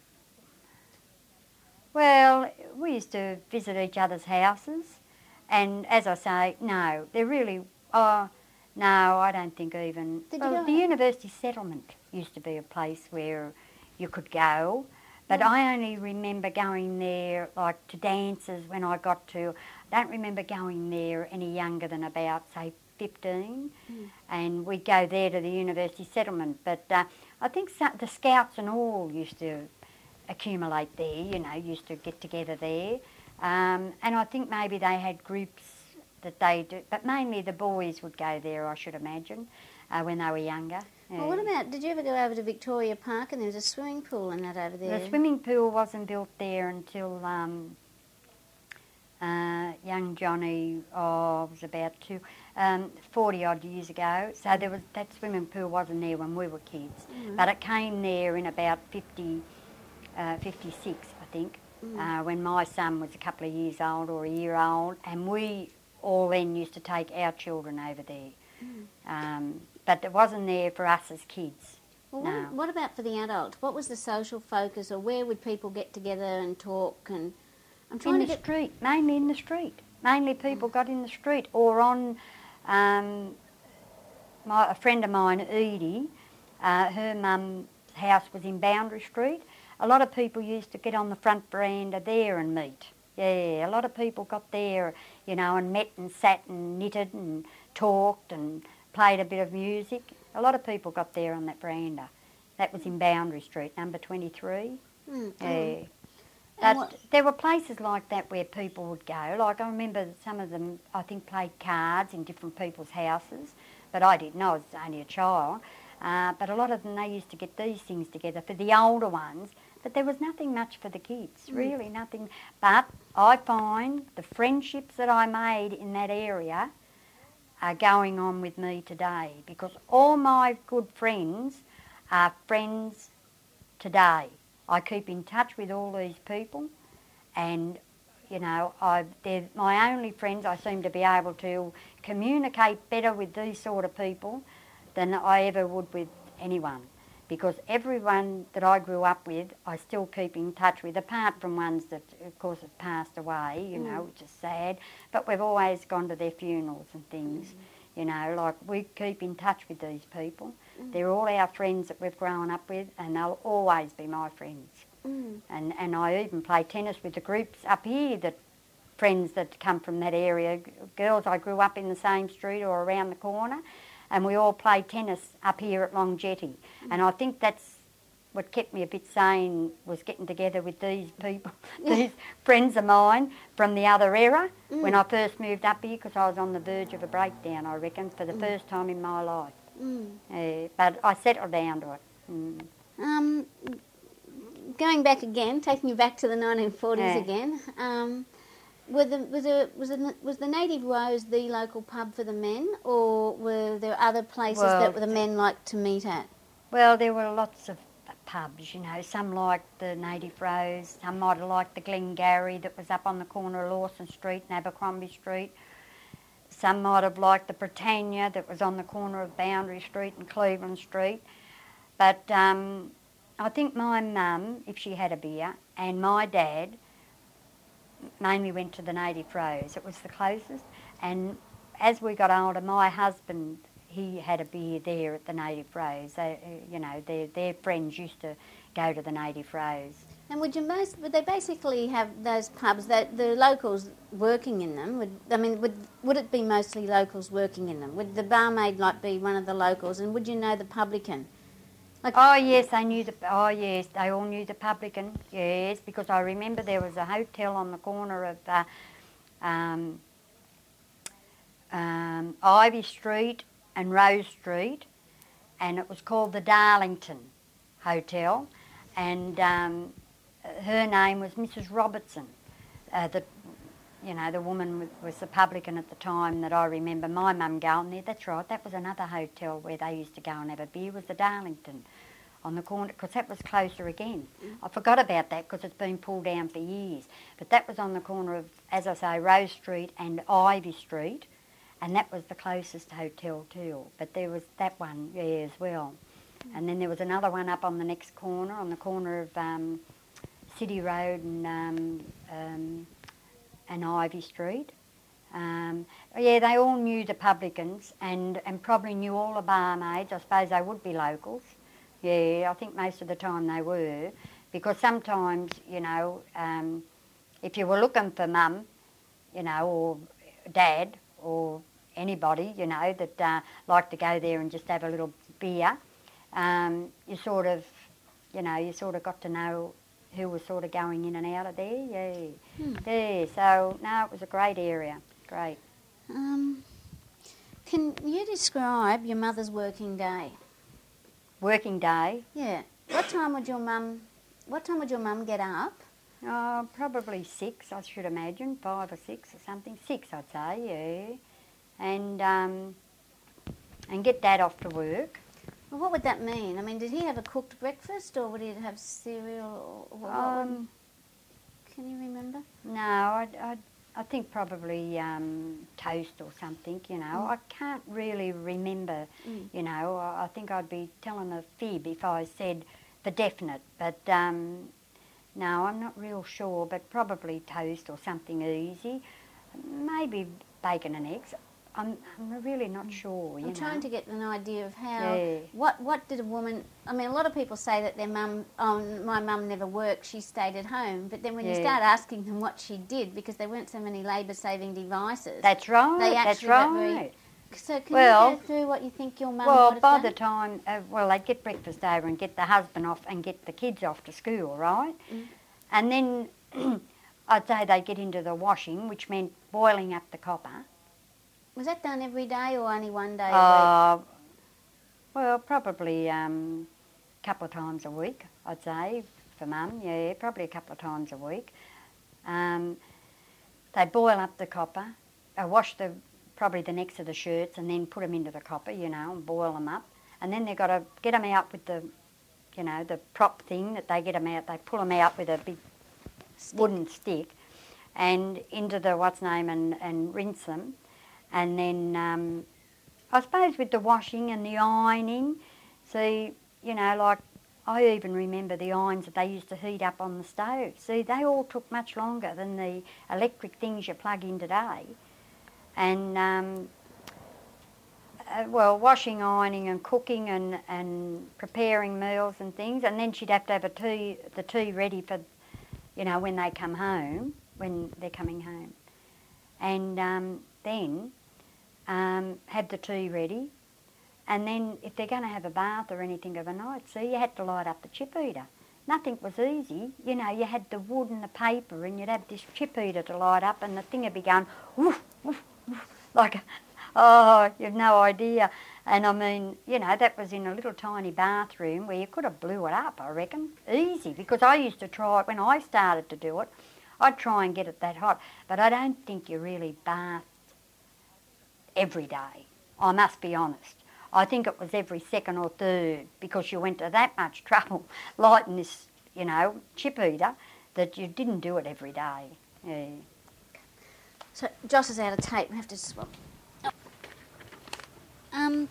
well, we used to visit each other's houses, and as I say, no, they're really... Oh, no, I don't think even... Did well, you go the university settlement used to be a place where you could go, but Yeah. I only remember going there, like, to dances when I got to... I don't remember going there any younger than about, say, fifteen, Mm. and we'd go there to the university settlement. But uh, I think so, the scouts and all used to accumulate there, you know, used to get together there. Um, and I think maybe they had groups that they do, but mainly the boys would go there, I should imagine, uh, when they were younger. Well, what about, did you ever go over to Victoria Park and there was a swimming pool and that over there? The swimming pool wasn't built there until um, uh, young Johnny oh, was about two, um, forty odd years ago. So there was that swimming pool wasn't there when we were kids, Mm. but it came there in about fifty, uh, fifty-six, I think, Mm. uh, when my son was a couple of years old or a year old, and we all then used to take our children over there. Mm. Um, but it wasn't there for us as kids. Well, No. what, what about for the adult? What was the social focus, or where would people get together and talk? And I'm trying In to the get street, mainly in the street. Mainly people got in the street or on, um, my, a friend of mine, Edie, uh, her mum's house was in Boundary Street. A lot of people used to get on the front veranda there and meet. Yeah, a lot of people got there, you know, and met and sat and knitted and talked and played a bit of music. A lot of people got there on that veranda. That was in Boundary Street, number twenty-three. Mm. Yeah. And But what- there were places like that where people would go. Like I remember some of them, I think, played cards in different people's houses, but I didn't. I was only a child. Uh, but a lot of them, they used to get these things together for the older ones. But there was nothing much for the kids, Mm. really nothing. But I find the friendships that I made in that area are going on with me today, because all my good friends are friends today. I keep in touch with all these people, and, you know, I, they're my only friends. I seem to be able to communicate better with these sort of people than I ever would with anyone, because everyone that I grew up with I still keep in touch with, apart from ones that, of course, have passed away, you know, Mm. which is sad, but we've always gone to their funerals and things. Mm. You know, like we keep in touch with these people. Mm. They're all our friends that we've grown up with, and they'll always be my friends. Mm. And and I even play tennis with the groups up here, that friends that come from that area, g- girls I grew up in the same street or around the corner, and we all play tennis up here at Long Jetty. And I think that's what kept me a bit sane, was getting together with these people, these friends of mine from the other era, when I first moved up here, because I was on the verge of a breakdown, I reckon, for the first time in my life. Mm. Uh, but I settled down to it. Mm. Um, going back again, taking you back to the nineteen forties Yeah. again. Um, were the, was, the, was, the, was the Native Rose the local pub for the men, or were there other places Well, that the men liked to meet at? Well, there were lots of pubs, you know. Some liked the Native Rose, some might have liked the Glengarry that was up on the corner of Lawson Street and Abercrombie Street. Some might have liked the Britannia that was on the corner of Boundary Street and Cleveland Street. But um, I think my mum, if she had a beer, and my dad mainly went to the Native Rose. It was the closest. And as we got older, my husband, he had a beer there at the Native Rose. They, uh, you know, their, their friends used to go to the Native Rose. And would you most, would they basically have those pubs, that the locals working in them? Would, I mean, would would it be mostly locals working in them? Would the barmaid like be one of the locals, and would you know the publican? Like, Oh yes, they knew the. Oh yes, they all knew the publican. Yes, because I remember there was a hotel on the corner of uh, um, um, Ivy Street and Rose Street, and it was called the Darlington Hotel, and um, her name was Missus Robertson. Uh, the, you know, the woman was, was the publican at the time that I remember my mum going there. That's right, that was another hotel where they used to go and have a beer, was the Darlington on the corner, because that was closer again. Mm. I forgot about that because it's been pulled down for years. But that was on the corner of, as I say, Rose Street and Ivy Street, and that was the closest hotel too. But there was that one, yeah, as well. Mm. And then there was another one up on the next corner, on the corner of um, City Road and um, um, and Ivy Street. Um, yeah, they all knew the publicans and, and probably knew all the barmaids. I suppose they would be locals. Yeah, I think most of the time they were, because sometimes, you know, um, if you were looking for mum, you know, or dad or anybody, you know, that uh, liked to go there and just have a little beer, um, you sort of, you know, you sort of got to know who was sort of going in and out of there, yeah. Hmm. Yeah, so, no, it was a great area, great. Um, can you describe your mother's working day? Working day? Yeah. What time would your mum, what time would your mum get up? Oh, probably six, I should imagine, five or six or something. Six, I'd say, yeah. And, um, and get Dad off to work. Well, what would that mean? I mean, did he have a cooked breakfast or would he have cereal? Or what, um, what, can you remember? No, I, I, I think probably um, toast or something, you know. Mm. I can't really remember, mm. you know. I, I think I'd be telling a fib if I said for definite. But um, no, I'm not real sure, but probably toast or something easy. Maybe bacon and eggs. I'm, I'm really not sure, you I'm know. trying to get an idea of how, yeah. what what did a woman, I mean, a lot of people say that their mum, oh, my mum never worked, she stayed at home. But then when yeah. you start asking them what she did, because there weren't so many labour-saving devices. That's right, they that's right. Very, so can well, you go through what you think your mum Well, would have by done? the time, uh, well, they'd get breakfast over and get the husband off and get the kids off to school, right? Mm. And then I'd say they'd get into the washing, which meant boiling up the copper. Was that done every day or only one day a uh, week? Well, probably a um, couple of times a week, I'd say, for Mum, yeah, probably a couple of times a week. Um, they'd boil up the copper, uh, wash the probably the necks of the shirts and then put them into the copper, you know, and boil them up. And then they've got to get them out with the, you know, the prop thing that they get them out. They pull them out with a big stick. wooden stick and into the what's name and, and rinse them. And then, um, I suppose with the washing and the ironing, see, you know, like I even remember the irons that they used to heat up on the stove. See, they all took much longer than the electric things you plug in today. And, um, uh, well, washing, ironing and cooking and, and preparing meals and things. And then she'd have to have a tea, the tea ready for, you know, when they come home, when they're coming home. And um, then... Um, have the tea ready, and then if they're going to have a bath or anything of a night, see, you had to light up the chip heater. Nothing was easy, you know, you had the wood and the paper and you'd have this chip heater to light up and the thing would be going woof, woof, woof, like, oh, you've no idea. And I mean, you know, that was in a little tiny bathroom where you could have blew it up, I reckon, easy, because I used to try it when I started to do it. I'd try and get it that hot, but I don't think you really bathed every day, I must be honest. I think it was every second or third because you went to that much trouble lighting this, you know, chip heater that you didn't do it every day. Yeah. So Joss is out of tape. We have to swap. Oh. Um,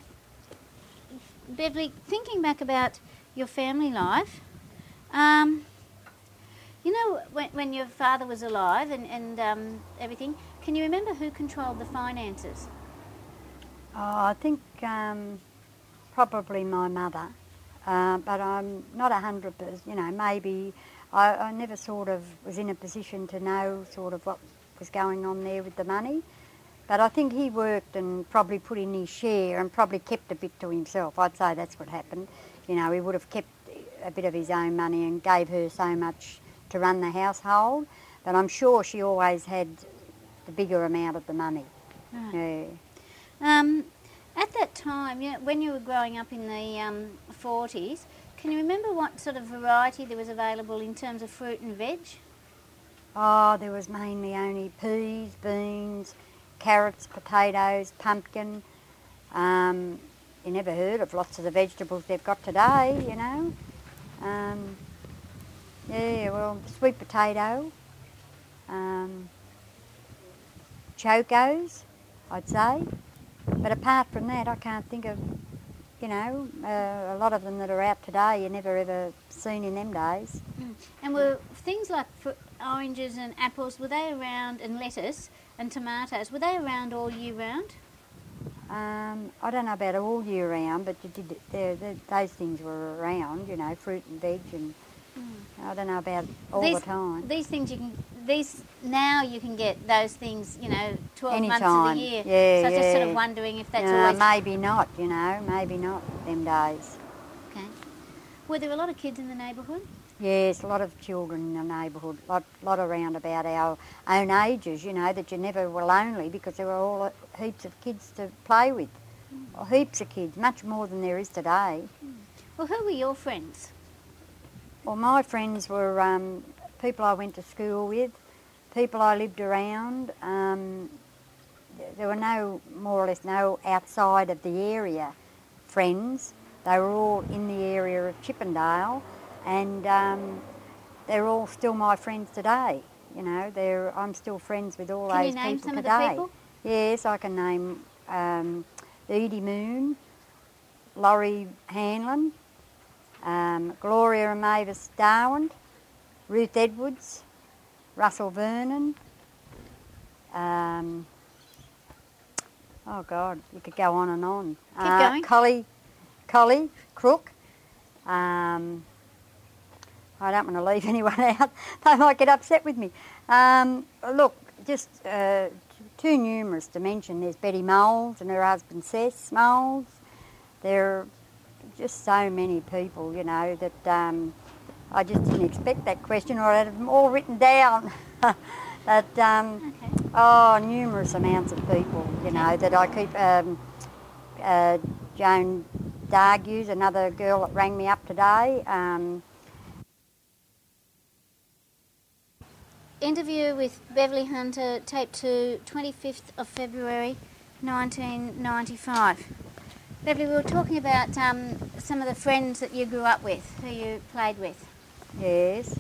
Beverly, thinking back about your family life, um, you know, when, when your father was alive and, and um, everything, can you remember who controlled the finances? Oh, I think um, probably my mother, uh, but I'm not a hundred percent, you know, maybe I, I never sort of was in a position to know sort of what was going on there with the money, but I think he worked and probably put in his share and probably kept a bit to himself. I'd say that's what happened. You know, he would have kept a bit of his own money and gave her so much to run the household. But I'm sure she always had the bigger amount of the money. Right. Yeah. Um, at that time, you know, when you were growing up in the um, forties, can you remember what sort of variety there was available in terms of fruit and veg? Oh, there was mainly only peas, beans, carrots, potatoes, pumpkin. Um, you never heard of lots of the vegetables they've got today, you know. Um, yeah, well, sweet potato, um, chocos, I'd say. But apart from that, I can't think of, you know, uh, a lot of them that are out today you never ever seen in them days. Mm. And were things like fr- oranges and apples, were they around, and lettuce and tomatoes, were they around all year round? Um, I don't know about all year round, but you did, they're, they're, those things were around, you know, fruit and veg, and Mm. I don't know about all these, the time. These things you can, these, now you can get those things, you know, twelve Anytime. months of the year. Yeah, so I was just sort yeah. of wondering if that's No, always... maybe not, you know, maybe not them days. Okay. Were there a lot of kids in the neighbourhood? Yes, a lot of children in the neighbourhood, a lot, lot around about our own ages, you know, that you never were lonely because there were all heaps of kids to play with. Mm. Heaps of kids, much more than there is today. Mm. Well, who were your friends? Well, my friends were um, people I went to school with, people I lived around. Um, there were no, more or less, no outside of the area friends. They were all in the area of Chippendale, and um, they're all still my friends today. You know, they're, I'm still friends with all Can those you name people some today. of the people? Yes, I can name um, Edie Moon, Laurie Hanlon, um, Gloria and Mavis Darwin, Ruth Edwards, Russell Vernon, um, oh God, you could go on and on. Keep uh, going. Collie, Collie Crook. Um, I don't want to leave anyone out. They might get upset with me. Um, look, just uh, too numerous to mention. There's Betty Moles and her husband Seth Moles. There are just so many people, you know, that um, I just didn't expect that question, or I had them all written down. But, um, Okay. oh, numerous amounts of people, you know, that I keep... Um, uh, Joan Dargues, another girl that rang me up today. Um, Interview with Beverly Hunter, tape two, twenty-fifth of February nineteen ninety-five. Beverly, we were talking about um, some of the friends that you grew up with, who you played with. yes.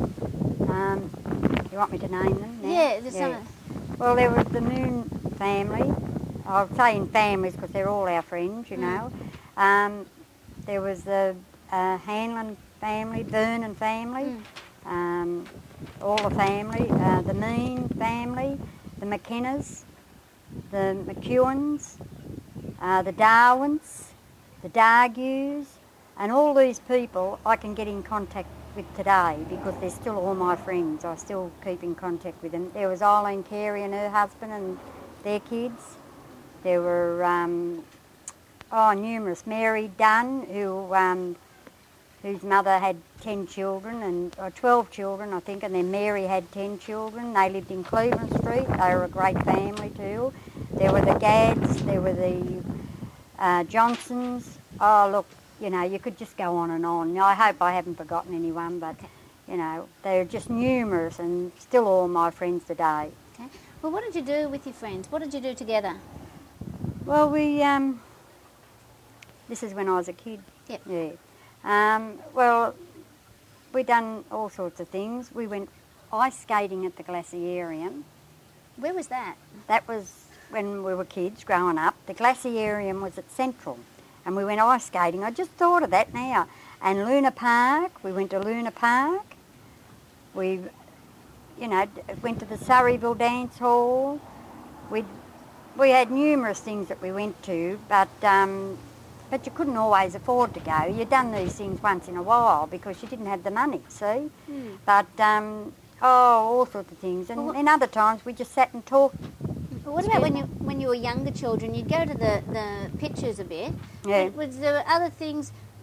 Um, you want me to name them now? Yeah, there's Yeah. some. Well, there was the Moon family. I'll say in families because they're all our friends, you Mm. know. Um, there was the uh, Hanlon family, Vernon family, Mm. um, all the family, uh, the Mean family, the McKennas, the McEwens, uh, the Darwins, the Dargues, and all these people I can get in contact with today because they're still all my friends. I still keep in contact with them. There was Eileen Carey and her husband and their kids. There were um, oh numerous. Mary Dunn, who um, whose mother had ten children and or twelve children, I think, and then Mary had ten children. They lived in Cleveland Street. They were a great family too. There were the Gads. There were the uh, Johnsons. Oh look, you know, you could just go on and on. I hope I haven't forgotten anyone, but you know, they're just numerous and still all my friends today. Okay. Well, what did you do with your friends? What did you do together? Well, we, um, this is when I was a kid. Yep. Yeah. Um, well, we done all sorts of things. We went ice skating at the Glaciarium. Where was that? That was when we were kids growing up. The Glaciarium was at Central and we went ice skating. I just thought of that now. And Luna Park, we went to Luna Park. We, you know, went to the Surreyville Dance Hall. We we had numerous things that we went to, but um, but you couldn't always afford to go. You done these things once in a while because you didn't have the money, see? Mm. But, um, oh, all sorts of things. And Well, in other times we just sat and talked. But what about when you when you were younger children? You'd go to the, the pictures a bit. Yeah. Was there other things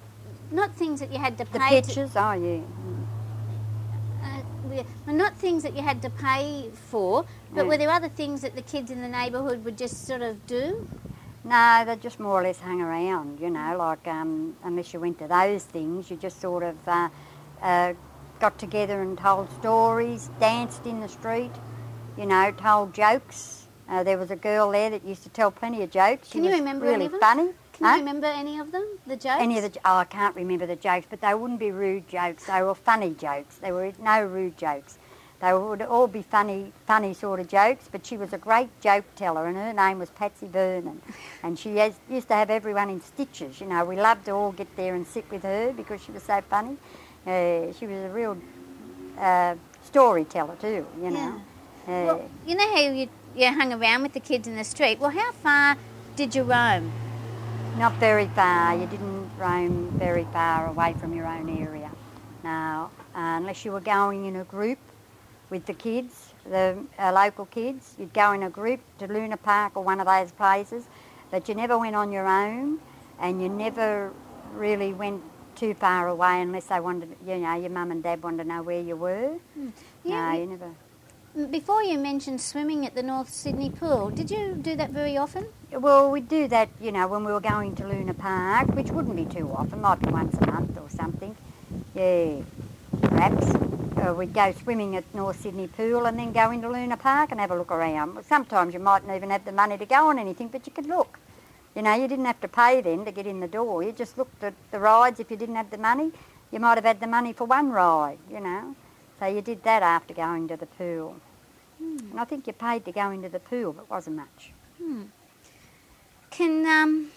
not things that you had to The pay. pictures, oh yeah. Uh, yeah, well, not things that you had to pay for, but Yeah. were there other things that the kids in the neighbourhood would just sort of do? No, they just more or less hung around, you know, like um, unless you went to those things, you just sort of uh, uh, got together and told stories, danced in the street, you know, told jokes. Uh, there was a girl there that used to tell plenty of jokes. She Can you was remember really any of them? funny. Can Huh? you remember any of them, the jokes? Any of the, oh, I can't remember the jokes, but they wouldn't be rude jokes. They were funny jokes. There were no rude jokes. They would all be funny, funny sort of jokes, but she was a great joke teller, and her name was Patsy Vernon. And she has, used to have everyone in stitches. You know, we loved to all get there and sit with her because she was so funny. Uh, she was a real uh, storyteller too, you know. Yeah. Uh, Well, you know how you, you hung around with the kids in the street? Well, how far did you roam? Not very far. You didn't roam very far away from your own area. No, uh, unless you were going in a group with the kids, the uh, local kids. You'd go in a group to Luna Park or one of those places, but you never went on your own, and you never really went too far away unless they wanted, you know, your mum and dad wanted to know where you were. Mm. No, Yeah, you never. Before you mentioned swimming at the North Sydney pool, did you do that very often? Well, we'd do that, you know, when we were going to Luna Park, which wouldn't be too often, might be once a month or something. Yeah, perhaps. Uh, we'd go swimming at North Sydney pool and then go into Luna Park and have a look around. Well, sometimes you mightn't even have the money to go on anything, but you could look. You know, you didn't have to pay then to get in the door. You just looked at the rides. If you didn't have the money, you might have had the money for one ride, you know. So you did that after going to the pool. Hmm. And I think you paid to go into the pool, but it wasn't much. Hmm. Can um,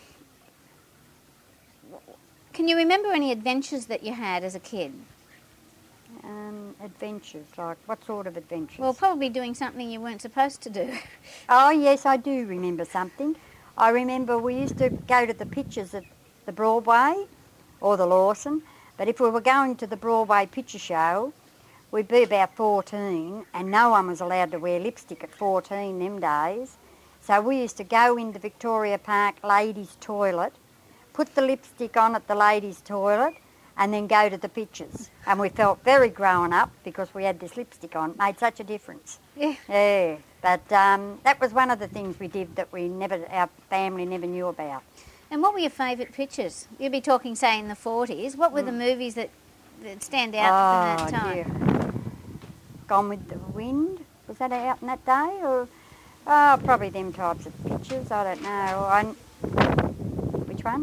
can you remember any adventures that you had as a kid? Um, adventures, like what sort of adventures? Well, probably doing something you weren't supposed to do. Oh, yes, I do remember something. I remember we used to go to the pictures at the Broadway or the Lawson, but if we were going to the Broadway picture show, we'd be about fourteen, and no one was allowed to wear lipstick at fourteen them days. So we used to go into Victoria Park ladies' toilet, put the lipstick on at the ladies' toilet, and then go to the pictures. And we felt very grown up because we had this lipstick on. It made such a difference. Yeah. Yeah, but um, that was one of the things we did that we never, our family never knew about. And what were your favourite pictures? You'd be talking, say, in the forties. What were the movies that, that stand out from that time? Dear. Gone with the Wind, was that out in that day? Or oh, probably them types of pictures, I don't know. I, which one?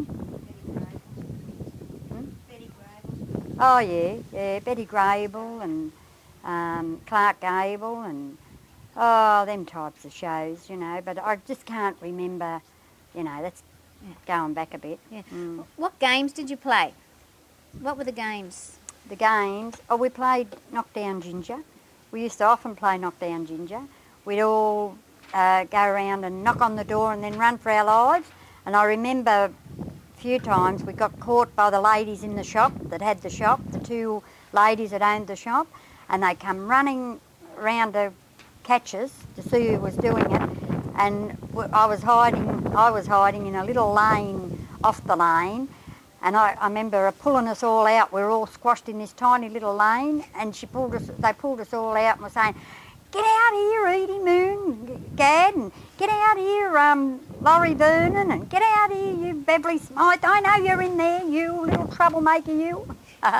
Hmm? Oh yeah, yeah, Betty Grable and um, Clark Gable and oh, them types of shows, you know. But I just can't remember, you know. That's Yeah. going back a bit. Yeah. Mm. What games did you play? What were the games? The games, oh, we played Knockdown Ginger. We used to often play Knockdown Ginger. We'd all uh, go around and knock on the door and then run for our lives. And I remember a few times we got caught by the ladies in the shop that had the shop, the two ladies that owned the shop, and they come running round to catch us to see who was doing it. And I was hiding, I was hiding in a little lane off the lane, and I, I remember her pulling us all out. We were all squashed in this tiny little lane, and she pulled us. They pulled us all out and were saying, "Get out here, Edie Moon, Gad, and get out here, um, Laurie Vernon, and get out here, you Beverly Smythe. I know you're in there, you little troublemaker, you."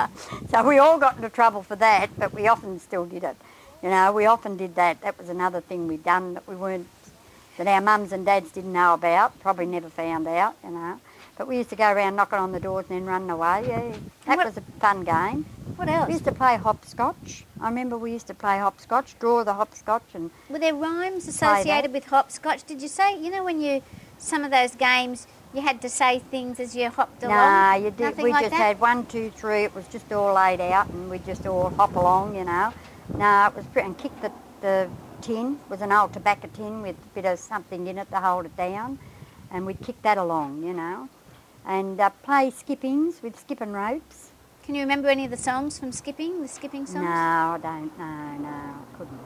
So we all got into trouble for that, but we often still did it. You know, we often did that. That was another thing we'd done that we weren't. That our mums and dads didn't know about, probably never found out, you know. But we used to go around knocking on the doors and then running away, yeah. That what, was a fun game. What else? We used to play hopscotch. I remember we used to play hopscotch, draw the hopscotch and... Were there rhymes associated with hopscotch? Did you say, you know, when you, some of those games, you had to say things as you hopped along? Nah, you did. Nothing we like just that? had one, two, three. It was just all laid out and we'd just all hop along, you know. No, it was pretty... And kick the... the tin, was an old tobacco tin with a bit of something in it to hold it down, and we'd kick that along, you know, and uh, play skippings with skipping ropes. Can you remember any of the songs from skipping, the skipping songs? No, I don't, no, no, I couldn't,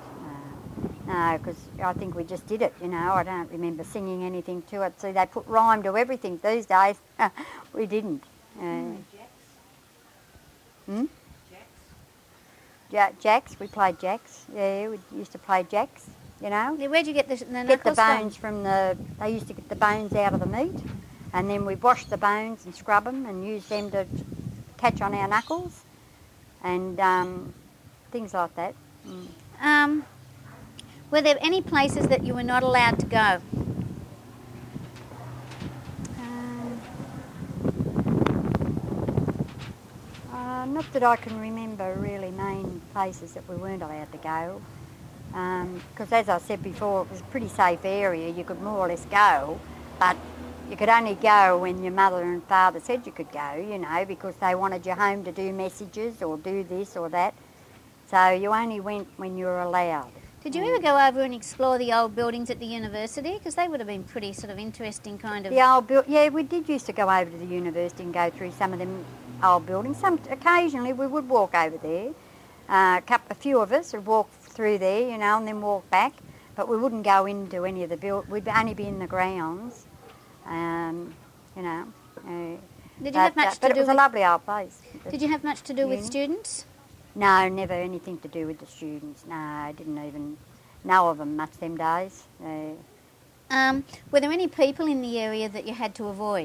no, no, because I think we just did it, you know, I don't remember singing anything to it. See, they put rhyme to everything these days. We didn't. Uh, Hmm? Ja- jacks, we played jacks. Yeah, we used to play jacks, you know. Yeah, where'd you get the, the Get knuckles the bones from the, they used to get the bones out of the meat, and then we wash the bones and scrub them and use them to catch on our knuckles and um, things like that. Mm. from? Um, were there any places that you were not allowed to go? Um, uh, not that I can remember really main places that we weren't allowed to go. Because um, as I said before, it was a pretty safe area. You could more or less go, but you could only go when your mother and father said you could go, you know, because they wanted you home to do messages or do this or that. So you only went when you were allowed. Did you ever go over and explore the old buildings at the university? Because they would have been pretty sort of interesting kind of... The old build, yeah, we did used to go over to the university and go through some of them old buildings. Some occasionally we would walk over there. Uh, a couple, a few of us would walk through there, you know, and then walk back. But we wouldn't go into any of the build. We'd only be in the grounds, um, you know. Uh, Did you but, have much uh, to but do it was with... a lovely old place. Did you have much to do with Uni. students? No, never anything to do with the students. No, I didn't even know of them much them days. Uh, Um, were there any people in the area that you had to avoid?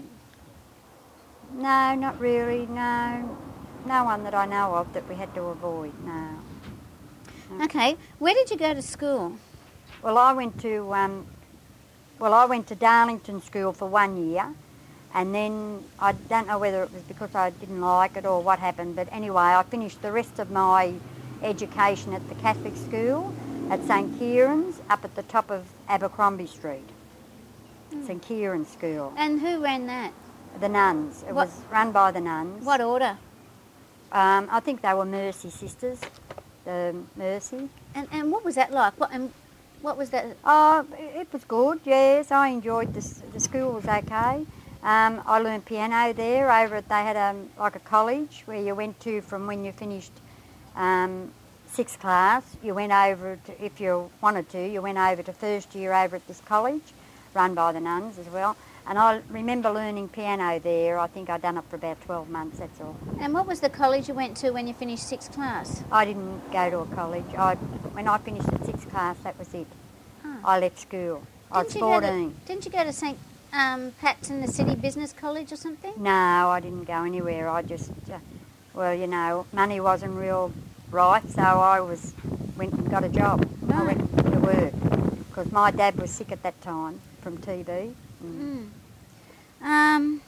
no, not really, no. No one that I know of that we had to avoid, no. no. Okay, where did you go to school? Well, I went to, um, well, I went to Darlington School for one year, and then I don't know whether it was because I didn't like it or what happened, but anyway, I finished the rest of my education at the Catholic school at St Kieran's up at the top of Abercrombie Street. Mm. St Kieran's School. And who ran that? The nuns. It What- was run by the nuns. What order? Um, I think they were Mercy sisters, the Mercy. And and what was that like? What and what was that? Oh, it was good, yes. I enjoyed this. The school was okay. Um, I learned piano there over at, they had um, like a college where you went to from when you finished um, sixth class. You went over, to, if you wanted to, you went over to first year over at this college, run by the nuns as well. And I remember learning piano there. I think I'd done it for about twelve months, that's all. And what was the college you went to when you finished sixth class? I didn't go to a college. I, when I finished at sixth class, that was it. Oh. I left school. I was Didn't you go to- fourteen. Didn't you go to St Um, Pat's in the City Business College or something? No, I didn't go anywhere. I just, uh, well, you know, money wasn't real right, so I was went and got a job. I Right. went to work because my dad was sick at that time from T B. Mm. Mm. Um,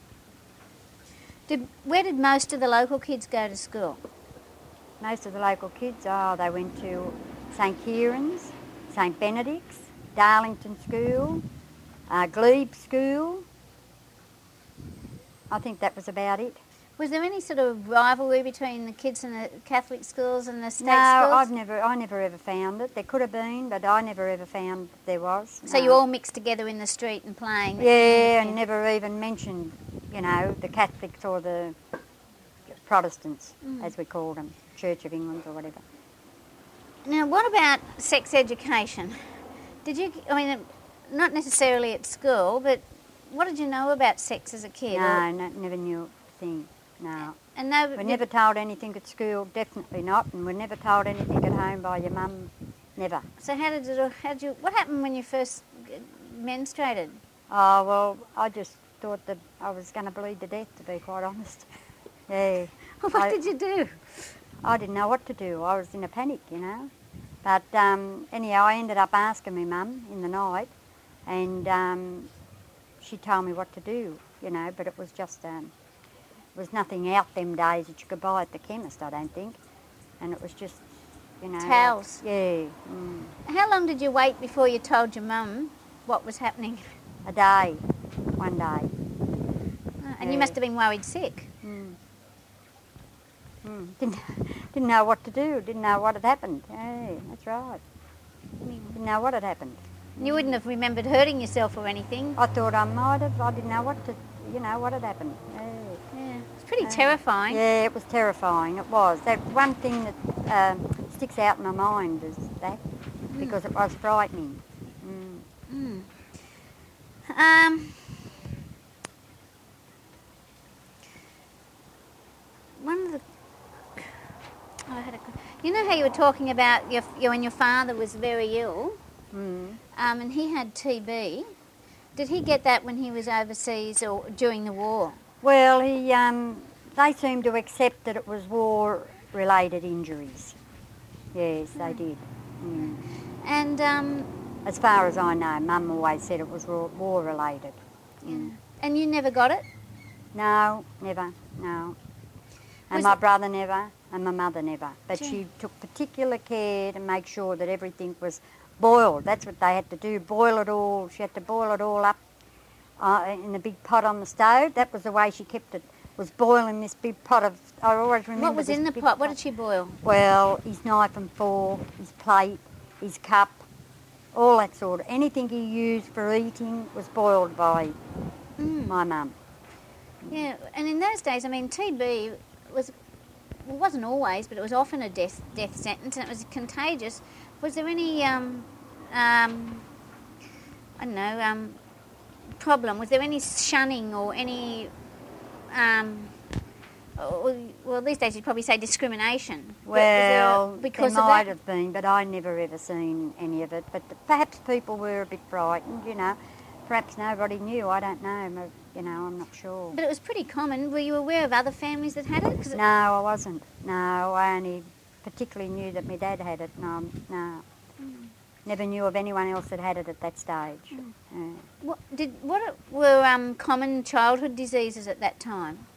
did, where did most of the local kids go to school? Most of the local kids, oh, they went to St Kieran's, St Benedict's, Darlington School, uh, Glebe School. I think that was about it. Was there any sort of rivalry between the kids in the Catholic schools and the state No, schools? I've never, I never ever found it. There could have been, but I never ever found there was. So no. you all mixed together in the street and playing? Yeah, and never even mentioned, you know, the Catholics or the Protestants, Mm. as we call them, Church of England or whatever. Now, what about sex education? Did you, I mean, not necessarily at school, but what did you know about sex as a kid? No, no, never knew a thing, no. And no, We're never told anything at school, definitely not, and we're never told anything at home by your mum, never. So how did it, how did you, what happened when you first menstruated? Oh, well, I just thought that I was going to bleed to death, to be quite honest. Yeah. What I, did you do? I didn't know what to do. I was in a panic, you know. But um, anyhow, I ended up asking my mum in the night, and um, she told me what to do, you know, but it was just, um, there was nothing out them days that you could buy at the chemist, I don't think. And it was just, you know. Towels. Like, yeah. Mm, How long did you wait before you told your mum what was happening? a day, one day. Oh, and you Yeah. must have been worried sick. Mm. Mm. Didn't, didn't know what to do, didn't know what had happened. Yeah, that's right. Didn't know what had happened. You wouldn't have remembered hurting yourself or anything. I thought I might have, I didn't know what to, you know, what had happened. Yeah. Yeah, it's pretty Uh, terrifying. Yeah, it was terrifying, it was. That one thing that um, sticks out in my mind is that, because it was frightening. Mm. Mm. Um, one of the, You know how you were talking about your, your when your father was very ill, Mm. um, and he had T B. Did he get that when he was overseas or during the war? Well, he, um, they seemed to accept that it was war-related injuries. Yes, they did. Mm. And um, As far as I know, Mum always said it was war- war-related. Mm. and you never got it? No, never, no. And Was my it- brother never, and my mother never. But Gee. she took particular care to make sure that everything was boiled. That's what they had to do, boil it all. She had to boil it all up uh, in a big pot on the stove. That was the way she kept it, was boiling this big pot of, I always remember What was this in the big pot? What did she boil? Well, his knife and fork, his plate, his cup, all that sort of, anything he used for eating was boiled by Mm. my mum. Yeah, and in those days, I mean, T B was, well, wasn't always, but it was often a death death sentence, and it was contagious. Was there any, um, um, I don't know, um, problem? Was there any shunning or any, um, or, well, these days you'd probably say discrimination. But was there- Well, because there of might that? have been, but I never ever seen any of it. But perhaps people were a bit frightened, you know. Perhaps nobody knew, I don't know, mo- you know, I'm not sure. But it was pretty common. Were you aware of other families that had it? 'Cause it- No, I wasn't. No, I only particularly knew that my dad had it. No, no. Never knew of anyone else that had it at that stage. Yeah. What did what were um, common childhood diseases at that time?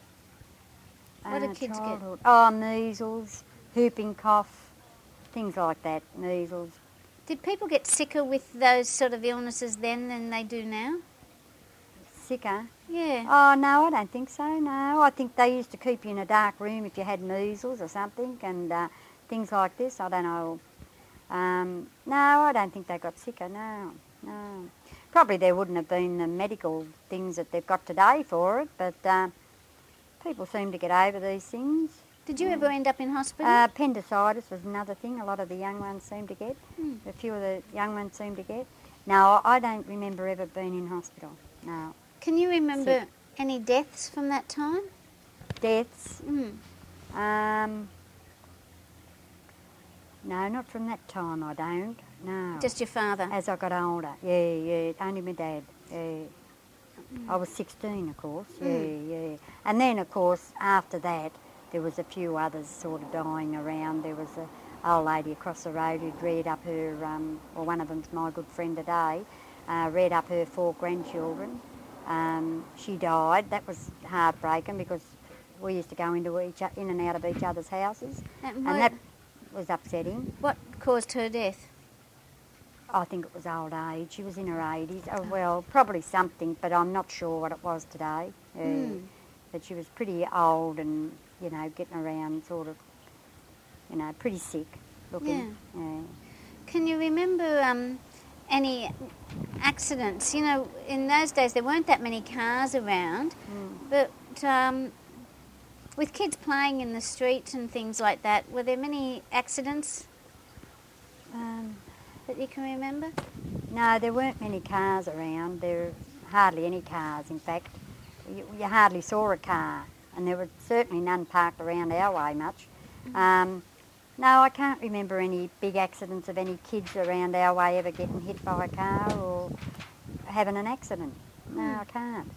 What did Uh, kids get? childhood. Oh, measles, whooping cough, things like that, measles. Did people get sicker with those sort of illnesses then than they do now? Sicker? Yeah. Oh, no, I don't think so, no. I think they used to keep you in a dark room if you had measles or something and uh, things like this. I don't know. Um, no, I don't think they got sicker, no, no. Probably there wouldn't have been the medical things that they've got today for it, but uh, people seem to get over these things. Did you ever end up in hospital? Uh, appendicitis was another thing a lot of the young ones seem to get. Hmm. A few of the young ones seem to get. No, I don't remember ever being in hospital, no. Can you remember any deaths from that time? Deaths? Mm. Um, no, not from that time, I don't, no. Just your father? As I got older, yeah, yeah, only my dad, yeah. I was sixteen, of course, yeah, Mm. yeah. And then, of course, after that, there was a few others sort of dying around. There was a old lady across the road who'd reared up her, um, well, one of them's my good friend today, uh, reared up her four grandchildren. Um, she died. That was heartbreaking because we used to go into each, in and out of each other's houses, And and what, that was upsetting. what caused her death? I think it was old age. She was in her eighties. Oh, well, probably something, but I'm not sure what it was today. Yeah. Mm. But she was pretty old and, you know, getting around sort of, you know, pretty sick looking. Yeah. Can you remember um, any accidents? You know, in those days there weren't that many cars around, Mm. but um, with kids playing in the streets and things like that, were there many accidents Um, that you can remember? no, there weren't many cars around. There were hardly any cars, in fact. You, you hardly saw a car, and there were certainly none parked around our way much. Um, no, I can't remember any big accidents of any kids around our way ever getting hit by a car or having an accident. No, I can't.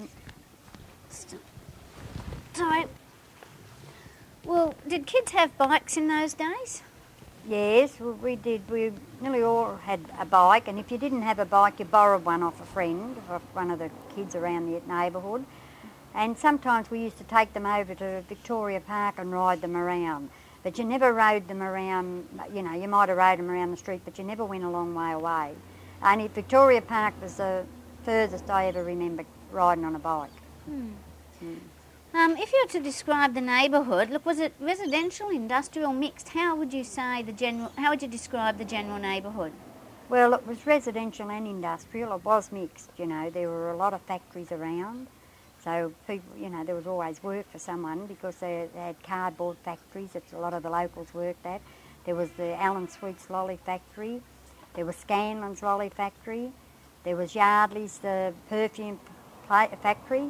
Sorry. Well, did kids have bikes in those days? Yes, well, we did. We nearly all had a bike, and if you didn't have a bike, you borrowed one off a friend, off one of the kids around the neighbourhood. And sometimes we used to take them over to Victoria Park and ride them around. But you never rode them around, you know, you might have rode them around the street, but you never went a long way away. Only Victoria Park was the furthest I ever remember riding on a bike. Hmm. Mm. Um, if you were to describe the neighbourhood, look, was it residential, industrial, mixed? How would you say the general? How would you describe the general neighbourhood? Well, it was residential and industrial. It was mixed, you know. There were a lot of factories around. So, people, you know, there was always work for someone because they, they had cardboard factories that a lot of the locals worked at. There was the Allen Sweets lolly factory. There was Scanlon's lolly factory. There was Yardley's, the perfume pla- factory.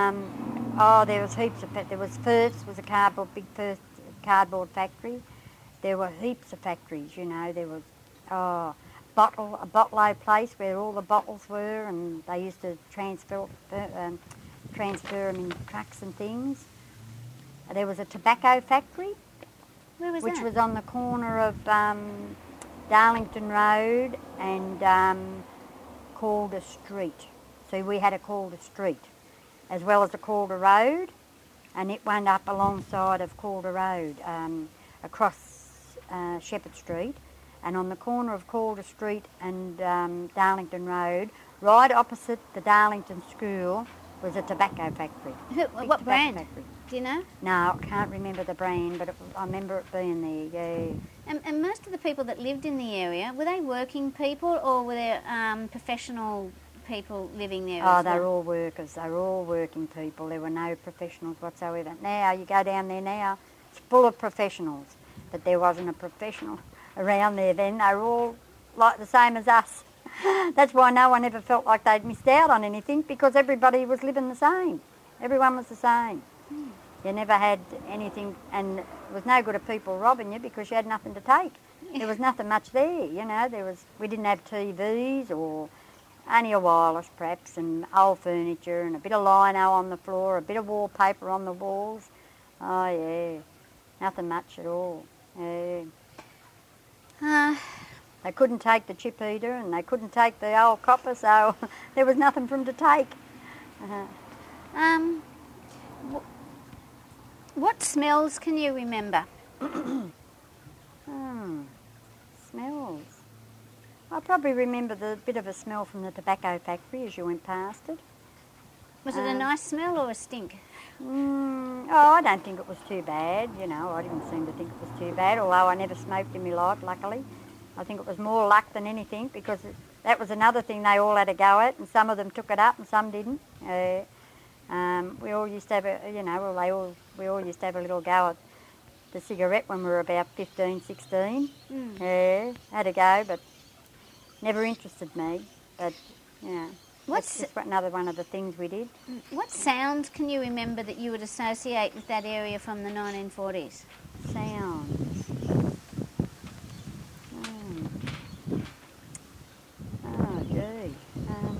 Um, oh, there was heaps of... There was Firth's, was a cardboard, big Firth cardboard factory. there were heaps of factories, you know. There was oh, bottle, a bottle place where all the bottles were, and they used to transfer, um, transfer them in trucks and things. There was a tobacco factory, Where was which that? was on the corner of um, Darlington Road and um, Calder Street. So we had a Calder Street as well as a Calder Road, and it went up alongside of Calder Road um, across uh, Shepherd Street, and on the corner of Calder Street and um, Darlington Road, right opposite the Darlington School, was a tobacco factory. Who, Big what tobacco brand? factory. Do you know? No, I can't remember the brand, but it, I remember it being there, yeah. And, and most of the people that lived in the area, were they working people or were there um, professional people living there Oh, as they were well? all workers. They were all working people. There were no professionals whatsoever. Now, you go down there now, it's full of professionals. But there wasn't a professional around there then. They were all like the same as us. That's why no one ever felt like they'd missed out on anything, because everybody was living the same. Everyone was the same. Mm. You never had anything, and it was no good of people robbing you because you had nothing to take. There was nothing much there, you know. There was, we didn't have T Vs or only a wireless perhaps, and old furniture and a bit of lino on the floor, a bit of wallpaper on the walls. Oh yeah, nothing much at all. Yeah. Uh, They couldn't take the chip eater and they couldn't take the old copper, so there was nothing for them to take. Uh-huh. um, wh- what smells can you remember? Hmm. Smells. I probably remember the bit of a smell from the tobacco factory as you went past it. Was it a Um, nice smell or a stink? Mm, oh, I don't think it was too bad, you know. I didn't seem to think it was too bad, although I never smoked in my life, luckily. I think it was more luck than anything, because it, that was another thing they all had a go at, and some of them took it up and some didn't. Uh, um, we all used to have a, you know, well, they all, we all used to have a little go at the cigarette when we were about fifteen, sixteen. Mm. Yeah, had a go, but never interested me. But, you know, What's- that's just another one of the things we did. What sounds can you remember that you would associate with that area from the nineteen forties? Sounds. Hmm. Oh, gee. Um,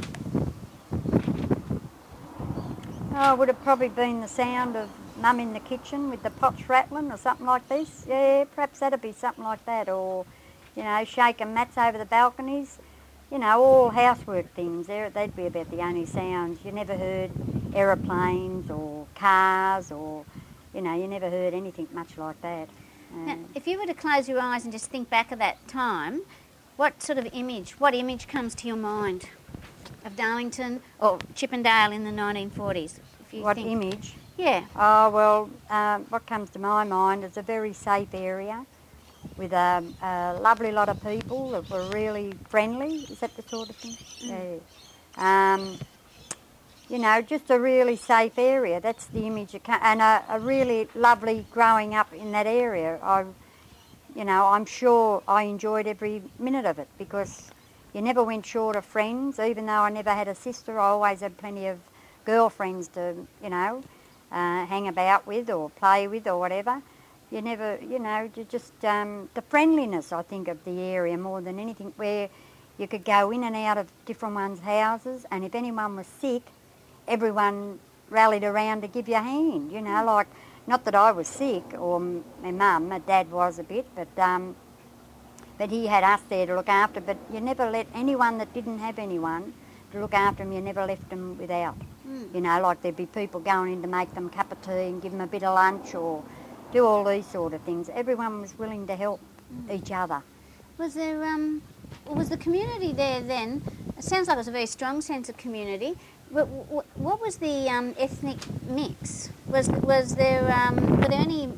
oh, it would have probably been the sound of Mum in the kitchen with the pots rattling or something like this. Yeah, perhaps that'd be something like that. Or, you know, shaking mats over the balconies. You know, all housework things. They're, they'd be about the only sounds. You never heard aeroplanes or cars or, you know, you never heard anything much like that. Now, Um, if you were to close your eyes and just think back of that time, what sort of image, what image comes to your mind of Darlington or Chippendale in the nineteen forties? If you what think? image? Yeah. Oh, well, um, what comes to my mind is a very safe area with a, a lovely lot of people that were really friendly. Is that the sort of thing? Mm. Yeah. Um, you know, just a really safe area. That's the image. You can, and a, a really lovely growing up in that area. I, you know, I'm sure I enjoyed every minute of it, because you never went short of friends. Even though I never had a sister, I always had plenty of girlfriends to, you know, uh, hang about with or play with or whatever. You never, you know, you just um, the friendliness, I think, of the area more than anything, where you could go in and out of different ones' houses, and if anyone was sick, everyone rallied around to give you a hand, you know, like, not that I was sick, or m- my mum, my dad was a bit, but um, but he had us there to look after, but you never let anyone that didn't have anyone to look after them, you never left them without. Mm. You know, like there'd be people going in to make them a cup of tea and give them a bit of lunch or do all these sort of things. Everyone was willing to help each other. Was there, um, was the community there then? It sounds like it was a very strong sense of community. What, what, what was the um, ethnic mix? Was was there um, were there any?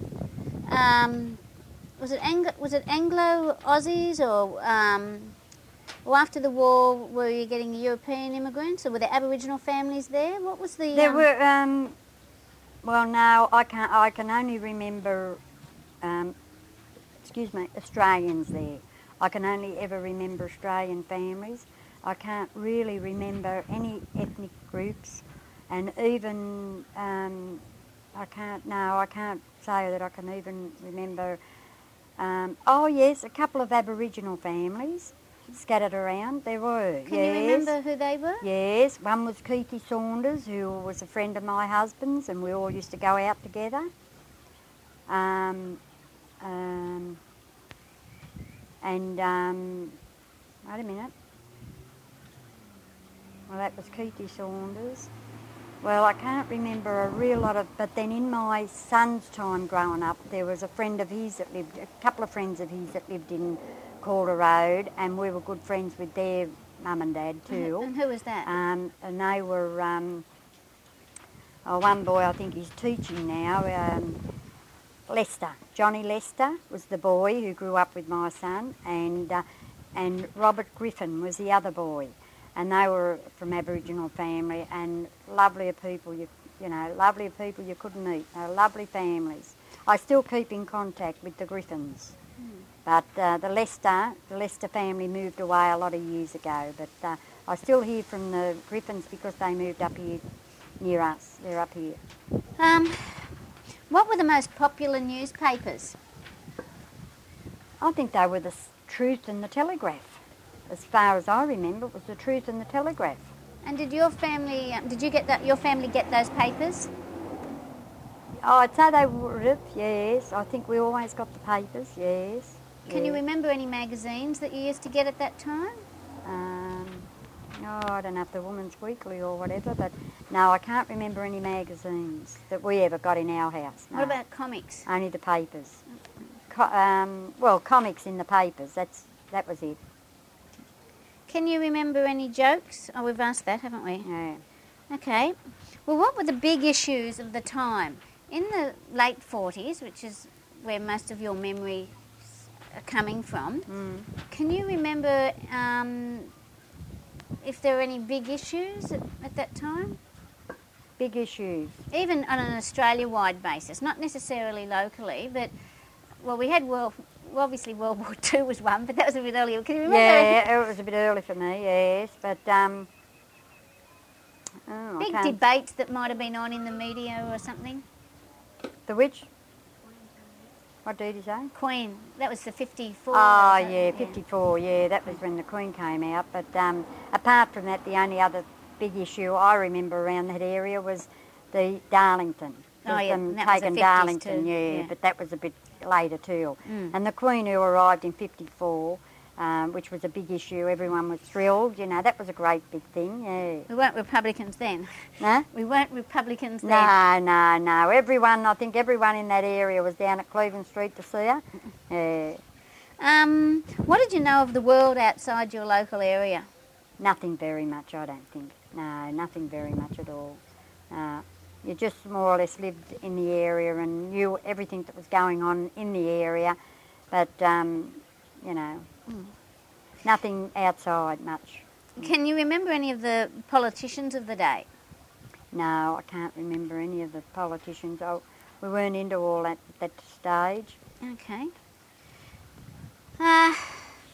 Um, was it Anglo? Was it Anglo Aussies or? Um, or after the war, were you getting European immigrants, or were there Aboriginal families there? What was the? There um, were, um, well, no, I can't. I can only remember, um, excuse me, Australians there. I can only ever remember Australian families. I can't really remember any ethnic groups, and even um, I can't. No, I can't say that I can even remember Um, oh yes, a couple of Aboriginal families scattered around. There were. Can yes. you remember who they were? Yes, one was Keithy Saunders, who was a friend of my husband's, and we all used to go out together. Um, um, and, um, wait a minute. Well, that was Keithy Saunders. Well, I can't remember a real lot of, but then in my son's time growing up, there was a friend of his that lived, a couple of friends of his that lived in Calder Road, and we were good friends with their mum and dad too. And who was that? Um, and they were, um, oh, one boy I think he's teaching now, um, Lester. Johnny Lester was the boy who grew up with my son, and uh, and Robert Griffin was the other boy. And they were from Aboriginal family, and lovelier people, you you know, lovelier people you couldn't meet. They were lovely families. I still keep in contact with the Griffins. Mm. But uh, the Lester, the Lester family moved away a lot of years ago. But uh, I still hear from the Griffins because they moved up here near us. They're up here. Um, what were the most popular newspapers? I think they were the Truth and the Telegraph. As far as I remember, it was the Truth and the Telegraph. And did your family, um, did you get that? Your family get those papers? Oh, I'd say they would have, yes. I think we always got the papers, yes. Can yes. you remember any magazines that you used to get at that time? Um, oh, I don't know if the Woman's Weekly or whatever, but no, I can't remember any magazines that we ever got in our house. No. What about comics? Only the papers. Co- um, well, comics in the papers, that's that was it. Can you remember any jokes? Oh, we've asked that, haven't we? Yeah. Okay. Well, what were the big issues of the time? In the late forties, which is where most of your memories are coming from, Mm. can you remember um, if there were any big issues at, at that time? Big issues. Even on an Australia-wide basis, not necessarily locally, but, well, we had World... Well, obviously World War Two was one, but that was a bit earlier. Can you remember? Yeah, it was a bit early for me, yes, but um, oh, Big I can't- debates that might have been on in the media or something? The which? What did you say? Queen. That was the fifty-four. Oh, wasn't it? yeah, fifty-four, yeah, that was when the Queen came out. But um, apart from that, the only other big issue I remember around that area was the Darlington. Oh, yeah, them and that was the taking fifties Darlington, too, yeah, yeah. but that was a bit later too. Mm. And the Queen who arrived in fifty-four, um, which was a big issue, everyone was thrilled, you know, that was a great big thing, yeah. We weren't Republicans then. No? We weren't Republicans then. No, no, no. Everyone, I think everyone in that area was down at Cleveland Street to see her. Yeah. Um, what did you know of the world outside your local area? Nothing very much, I don't think. No, nothing very much at all. Uh, you just more or less lived in the area and knew everything that was going on in the area, but, um, you know, Mm. nothing outside much. Can you remember any of the politicians of the day? No, I can't remember any of the politicians. Oh, we weren't into all that at that stage. Okay. Uh,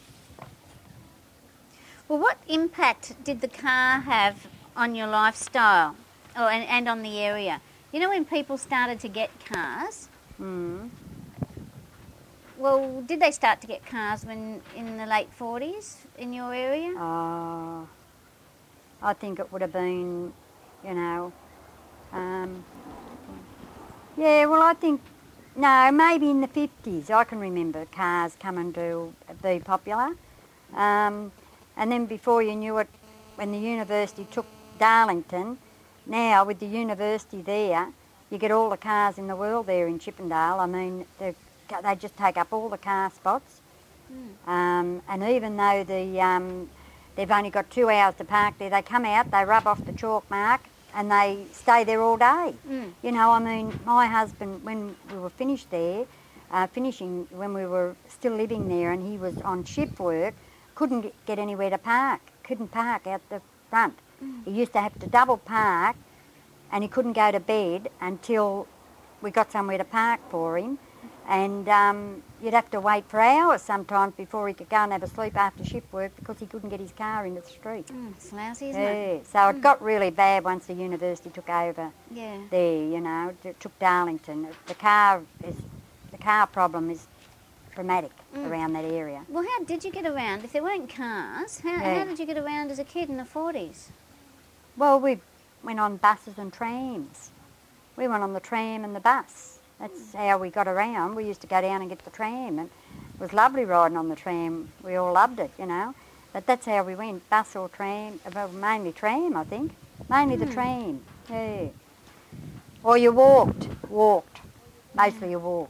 well, what impact did the car have on your lifestyle oh, and, and on the area? You know when people started to get cars, Mm. well, did they start to get cars when in the late forties in your area? Oh, I think it would have been, you know, um, yeah, well, I think, no, maybe in the fifties. I can remember cars coming to be popular. Um, and then before you knew it, when the university took Darlington, now with the university there, you get all the cars in the world there in Chippendale. I mean, they they just take up all the car spots. Mm. Um, and even though the um, they've only got two hours to park there, they come out, they rub off the chalk mark, and they stay there all day. Mm. You know, I mean, my husband, when we were finished there, uh, finishing when we were still living there, and he was on shift work, couldn't get, get anywhere to park. Couldn't park out the front. Mm. He used to have to double park, and he couldn't go to bed until we got somewhere to park for him. And um, you'd have to wait for hours sometimes before he could go and have a sleep after shift work because he couldn't get his car into the street. Mm, it's lousy, isn't Yeah, it? so it got really bad once the university took over Yeah. there, you know, it took Darlington. The car is, the car problem is traumatic Mm. around that area. Well, how did you get around? If there weren't cars, how, Yeah. how did you get around as a kid in the forties? Well, we went on buses and trams. We went on the tram and the bus. That's how we got around. We used to go down and get the tram, and it was lovely riding on the tram. We all loved it, you know. But that's how we went, bus or tram, well, mainly tram, I think. Mainly the Mm. tram, yeah. Or you walked, walked. Mostly you walked.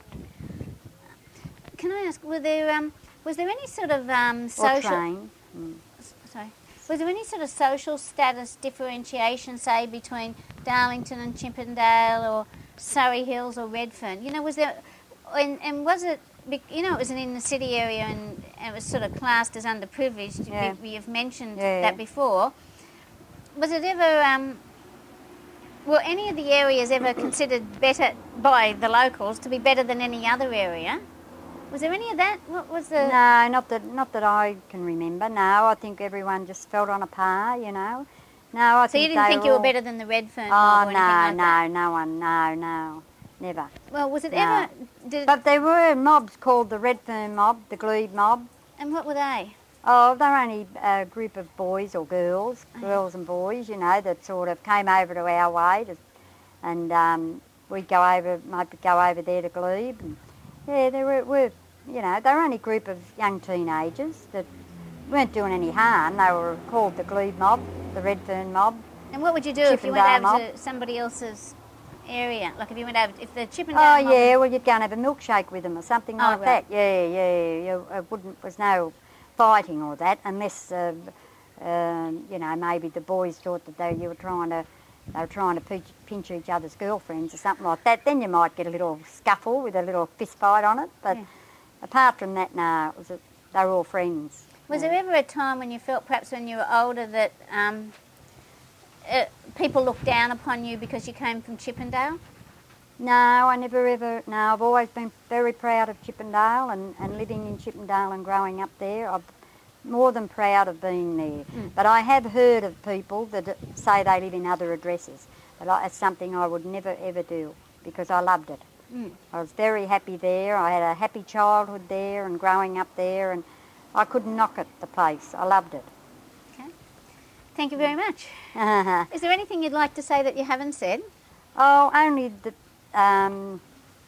Can I ask, were there, um, was there any sort of um, Or social... train. Mm. S- Sorry. Was there any sort of social status differentiation, say, between Darlington and Chippendale or Surrey Hills or Redfern? You know, was there... And, and was it... bec- You know, it was an inner city area and it was sort of classed as underprivileged. Yeah. We, you've mentioned Yeah, that yeah. before. Was it ever... Um, were any of the areas ever considered better by the locals to be better than any other area? Was there any of that? What was the... No, not that not that I can remember. No, I think everyone just felt on a par, you know. No, I So think you didn't they think you were all- better than the Redfern Oh, mob or no, anything like no, that? no one, no, no, never. Well, was it No. ever... Did But there were mobs called the Redfern mob, the Glebe mob. and what were they? Oh, they're only a group of boys or girls, Oh, yeah. girls and boys, you know, that sort of came over to our way, to, and um, we'd go over, might go over there to Glebe. And, yeah, there were, were, you know, they were only a group of young teenagers that weren't doing any harm. They were called the Glebe mob, the Redfern mob. And what would you do if you went Chippendale over mob. to somebody else's area? Like if you went over... If the Oh, Chippendale mob... yeah, well, you'd go and have a milkshake with them or something Oh, like right. that. Yeah, yeah, you, it wouldn't, was no fighting or that, unless, uh, um, you know, maybe the boys thought that they, you were trying to, they were trying to pinch, pinch each other's girlfriends or something like that. Then you might get a little scuffle with a little fist fight on it. But Yeah. apart from that, no, it was a, they were all friends. Was Yeah. there ever a time when you felt, perhaps when you were older, that um, uh, people looked down upon you because you came from Chippendale? No, I never ever, no, I've always been very proud of Chippendale and, and living in Chippendale and growing up there. I'm more than proud of being there. Mm. But I have heard of people that say they live in other addresses. But I, it's something I would never ever do because I loved it. Mm. I was very happy there. I had a happy childhood there and growing up there, and I couldn't knock it, the place. I loved it. Okay. Thank you very much. Oh, Is there anything you'd like to say that you haven't said? only that um,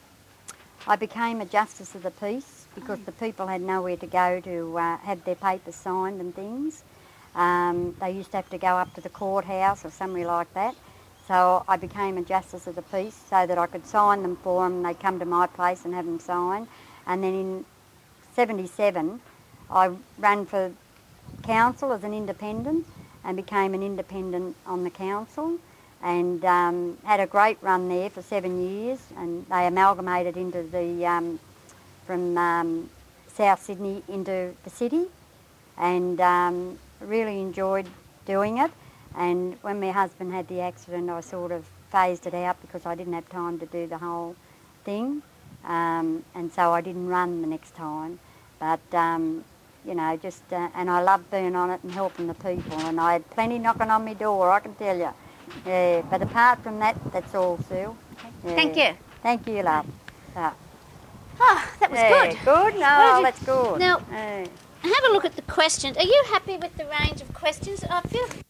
I became a Justice of the Peace because the people had nowhere to go to uh, have their papers signed and things. Um, they used to have to go up to the courthouse or somewhere like that. So I became a Justice of the Peace so that I could sign them for them and they'd come to my place and have them signed. And then in seventy-seven, I ran for council as an independent and became an independent on the council and um, had a great run there for seven years and they amalgamated into the, um, from um, South Sydney into the city and um, really enjoyed doing it. And when my husband had the accident, I sort of phased it out because I didn't have time to do the whole thing. Um, and so I didn't run the next time. But, um, you know, just, uh, and I love being on it and helping the people. And I had plenty knocking on my door, I can tell you. Yeah, but apart from that, that's all, Sue. Yeah. Thank you. Thank you, love. Yeah. Oh, that was Yeah, good. Good? What No, did you- that's good. Now- Yeah. Have a look at the questions. Are you happy with the range of questions? I feel